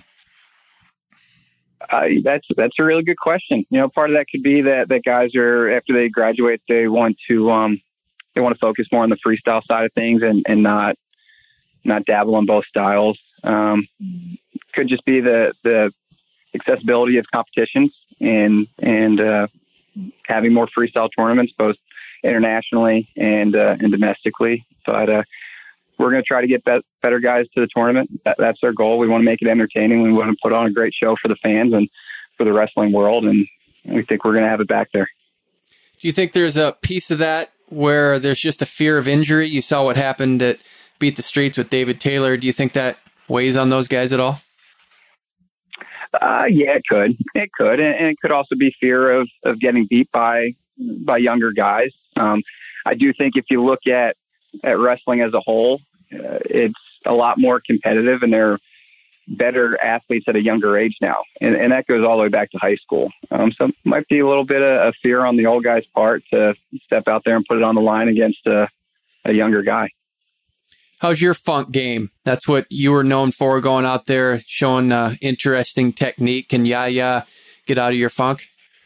That's a really good question. You know, part of that could be that guys are, after they graduate, they want to focus more on the freestyle side of things and not dabble in both styles. Could just be the accessibility of competitions and having more freestyle tournaments, both internationally and domestically. But we're going to try to get better guys to the tournament. That's our goal. We want to make it entertaining. We want to put on a great show for the fans and for the wrestling world, and we think we're going to have it back there. Do you think there's a piece of that where there's just a fear of injury? You saw what happened at Beat the Streets with David Taylor. Do you think that weighs on those guys at all? Yeah, it could. And it could also be fear of getting beat by younger guys. I do think if you look at wrestling as a whole, it's a lot more competitive, and they're better athletes at a younger age now. And that goes all the way back to high school. So it might be a little bit of fear on the old guy's part to step out there and put it on the line against a younger guy. How's your funk game? That's what you were known for, going out there, showing interesting technique. Can Yaya get out of your funk?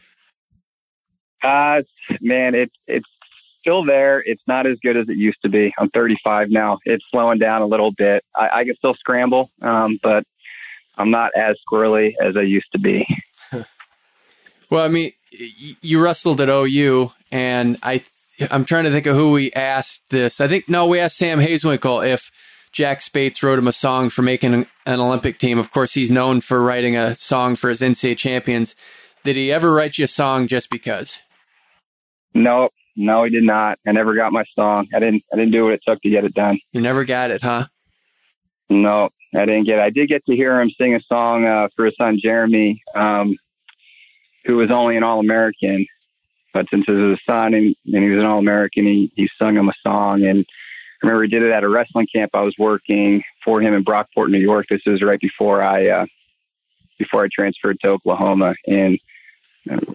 Man, it's still there. It's not as good as it used to be. I'm 35 now. It's slowing down a little bit. I can still scramble, but I'm not as squirrely as I used to be. Well, I mean, you wrestled at OU, and I'm trying to think of who we asked this. We asked Sam Hazewinkle if Jack Spates wrote him a song for making an Olympic team. Of course, he's known for writing a song for his NCAA champions. Did he ever write you a song just because? No, he did not. I never got my song. I didn't do what it took to get it done. You never got it, huh? No, I didn't get it. I did get to hear him sing a song for his son, Jeremy, who was only an All-American. But since it was his son and he was an All-American, he sung him a song. And I remember he did it at a wrestling camp I was working for him in Brockport, New York. This was right before I transferred to Oklahoma. And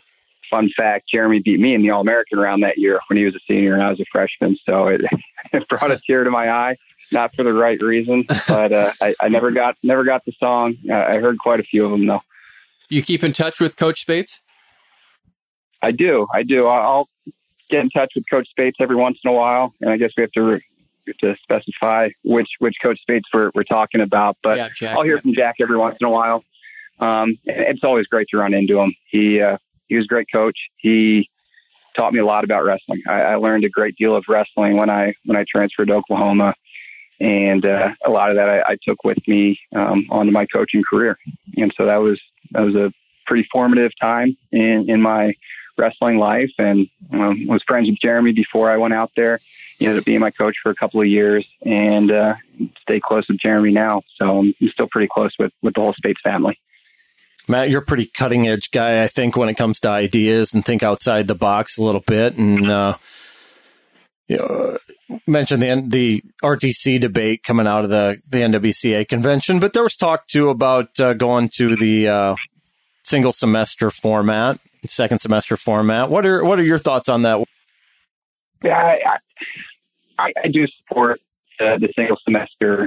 fun fact, Jeremy beat me in the All-American round that year when he was a senior and I was a freshman. So it brought a tear to my eye, not for the right reason, but I never got the song. I heard quite a few of them though. You keep in touch with Coach Spates? I do. I'll get in touch with Coach Spates every once in a while, and I guess we have to specify which Coach Spates we're talking about. But yeah, Jack, I'll hear from Jack every once in a while. It's always great to run into him. He was a great coach. He taught me a lot about wrestling. I learned a great deal of wrestling when I transferred to Oklahoma, and a lot of that I took with me onto my coaching career. And so that was a pretty formative time in my wrestling life, and was friends with Jeremy before I went out there. He ended up being my coach for a couple of years, and stay close with Jeremy now. So I'm still pretty close with the whole Spates family. Matt, you're a pretty cutting edge guy, I think, when it comes to ideas and think outside the box a little bit. And mentioned the RTC debate coming out of the NWCA convention, but there was talk too about going to the single semester format, second semester format. What are your thoughts on that? Yeah, I do support the single semester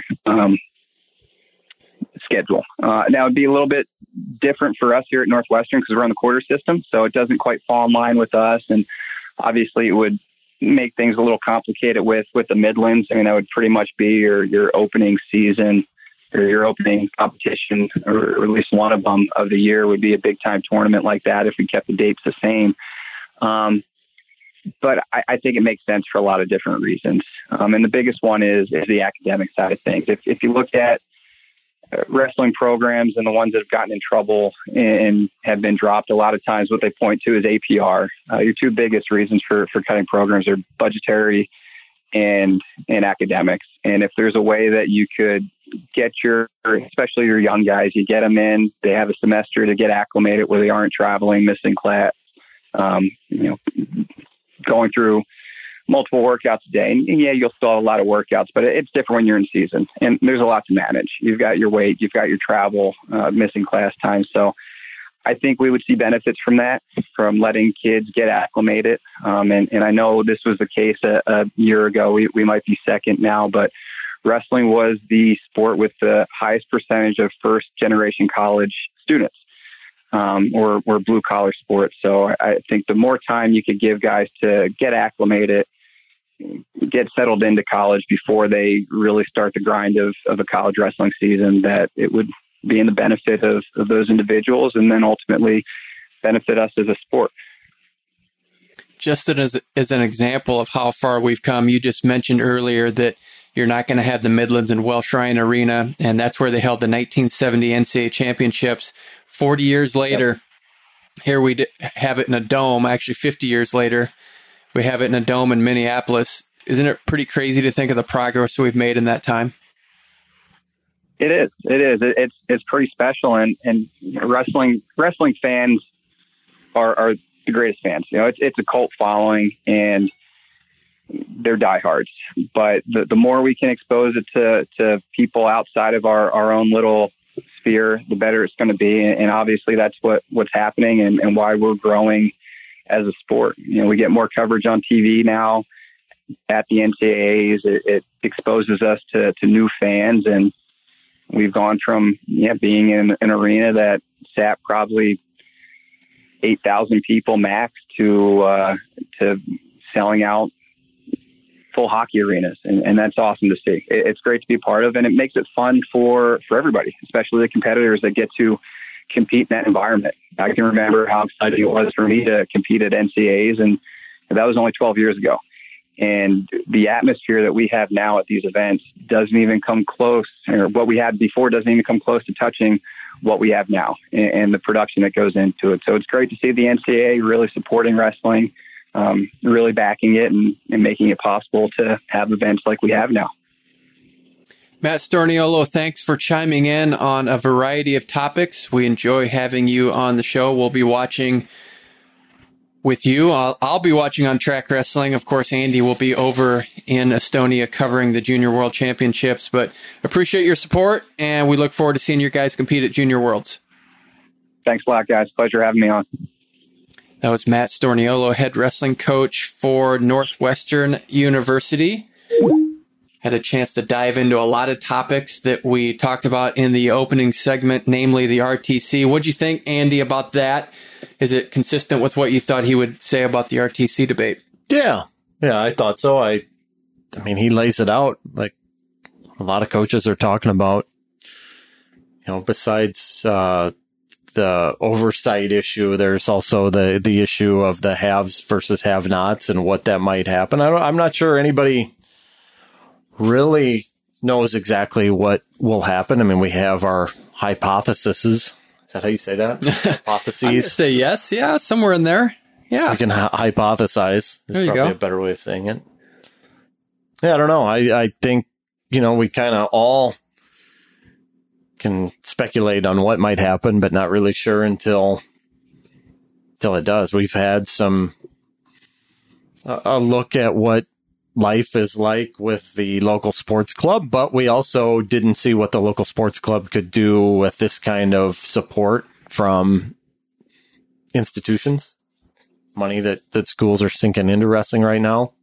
schedule. Now it'd be a little bit different for us here at Northwestern because we're on the quarter system, so it doesn't quite fall in line with us. And obviously, it would make things a little complicated with the Midlands. I mean, that would pretty much be your opening season or your opening competition, or at least one of them of the year would be a big time tournament like that if we kept the dates the same. But I think it makes sense for a lot of different reasons. And the biggest one is the academic side of things. If you look at wrestling programs and the ones that have gotten in trouble and have been dropped, a lot of times what they point to is APR. Your two biggest reasons for cutting programs are budgetary and academics. And if there's a way that you could get especially your young guys, you get them in, they have a semester to get acclimated where they aren't traveling, missing class, going through multiple workouts a day. And yeah, you'll still have a lot of workouts, but it's different when you're in season and there's a lot to manage. You've got your weight, you've got your travel, missing class time. So I think we would see benefits from that, from letting kids get acclimated. And I know this was the case a year ago. We might be second now, but wrestling was the sport with the highest percentage of first generation college students, or blue collar sports. So I think the more time you could give guys to get acclimated, get settled into college before they really start the grind of a college wrestling season, that it would be in the benefit of those individuals and then ultimately benefit us as a sport. Just as an example of how far we've come, you just mentioned earlier that you're not going to have the Midlands and Welsh Ryan Arena, and that's where they held the 1970 NCAA championships. 40 years later, Here we have it in a dome. Actually, 50 years later, we have it in a dome in Minneapolis. Isn't it pretty crazy to think of the progress we've made in that time? It is. It's pretty special, and wrestling fans are the greatest fans. You know, it's a cult following, and they're diehards. But the more we can expose it to people outside of our own little sphere, the better it's going to be. And obviously, that's what's happening, and why we're growing as a sport. You know, we get more coverage on TV now at the NCAAs. It exposes us to new fans, and we've gone from being in an arena that sat probably 8,000 people max to selling out full hockey arenas. And that's awesome to see. It's great to be part of, and it makes it fun for everybody, especially the competitors that get to compete in that environment. I can remember how exciting it was for me to compete at NCAAs, and that was only 12 years ago. And the atmosphere that we have now at these events doesn't even come close, or what we had before doesn't even come close to touching what we have now and the production that goes into it. So it's great to see the NCAA really supporting wrestling, really backing it and making it possible to have events like we have now. Matt Storniolo, thanks for chiming in on a variety of topics. We enjoy having you on the show. We'll be watching with you. I'll be watching on Track Wrestling. Of course, Andy will be over in Estonia covering the Junior World Championships, but appreciate your support, and we look forward to seeing your guys compete at Junior Worlds. Thanks a lot, guys. Pleasure having me on. That was Matt Storniolo, head wrestling coach for Northwestern University. Had a chance to dive into a lot of topics that we talked about in the opening segment, namely the RTC. What'd you think, Andy, about that? Is it consistent with what you thought he would say about the RTC debate? Yeah, I thought so. I mean, he lays it out like a lot of coaches are talking about. Besides the oversight issue, there's also the issue of the haves versus have-nots and what that might happen. I'm not sure anybody really knows exactly what will happen. I mean, we have our hypotheses. Is that how you say that? Hypotheses? I'm gonna say yes. Yeah, somewhere in there. Yeah. We can hypothesize. Is probably a better way of saying it. Yeah, I don't know. I think, we kind of all can speculate on what might happen, but not really sure until it does. We've had a look at what life is like with the local sports club, but we also didn't see what the local sports club could do with this kind of support from institutions. Money that schools are sinking into wrestling right now.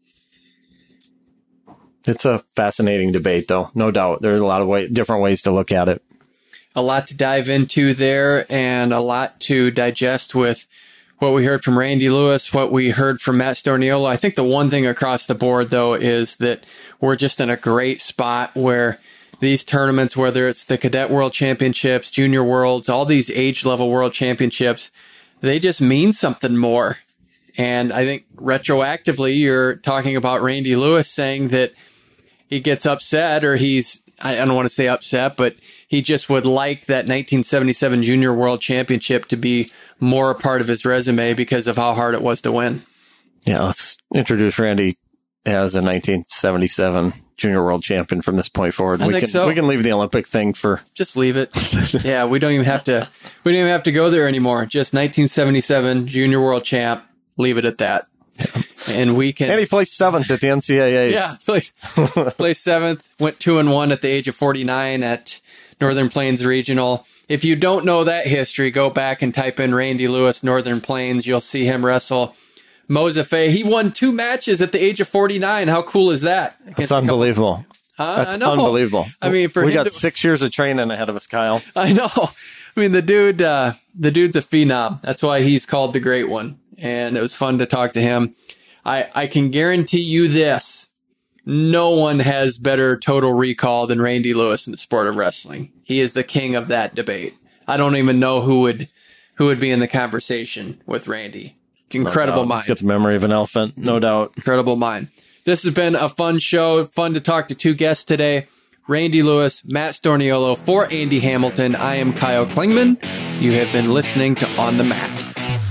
It's a fascinating debate, though. No doubt. There's a lot of different ways to look at it. A lot to dive into there and a lot to digest with what we heard from Randy Lewis, what we heard from Matt Storniolo. I think the one thing across the board, though, is that we're just in a great spot where these tournaments, whether it's the Cadet World Championships, Junior Worlds, all these age-level World Championships, they just mean something more. And I think retroactively, you're talking about Randy Lewis saying that he gets upset, or I don't want to say upset, but he just would like that 1977 Junior World Championship to be more a part of his resume because of how hard it was to win. Yeah, let's introduce Randy as a 1977 Junior World Champion from this point forward. We can leave the Olympic thing for... Just leave it. Yeah, we don't even have to go there anymore. Just 1977 Junior World Champ. Leave it at that. And we can. And he placed 7th at the NCAAs. Yeah, placed 7th. Went 2-1 at the age of 49 at Northern Plains Regional. If you don't know that history, go back and type in Randy Lewis, Northern Plains. You'll see him wrestle Mozafe. He won 2 matches at the age of 49. How cool is that? That's unbelievable. That's unbelievable. I mean, we got 6 years of training ahead of us, Kyle. I know. I mean, the dude's a phenom. That's why he's called the Great One. And it was fun to talk to him. I can guarantee you this. No one has better total recall than Randy Lewis in the sport of wrestling. He is the king of that debate. I don't even know who would be in the conversation with Randy. Incredible mind. He's got the memory of an elephant, no doubt. Incredible mind. This has been a fun show. Fun to talk to 2 guests today. Randy Lewis, Matt Storniolo. For Andy Hamilton, I am Kyle Klingman. You have been listening to On the Mat.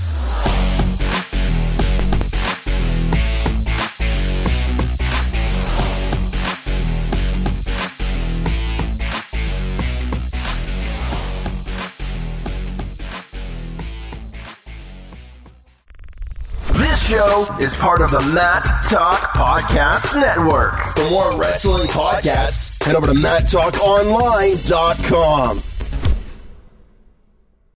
This show is part of the Mat Talk Podcast Network. For more wrestling podcasts, head over to MatTalkOnline.com.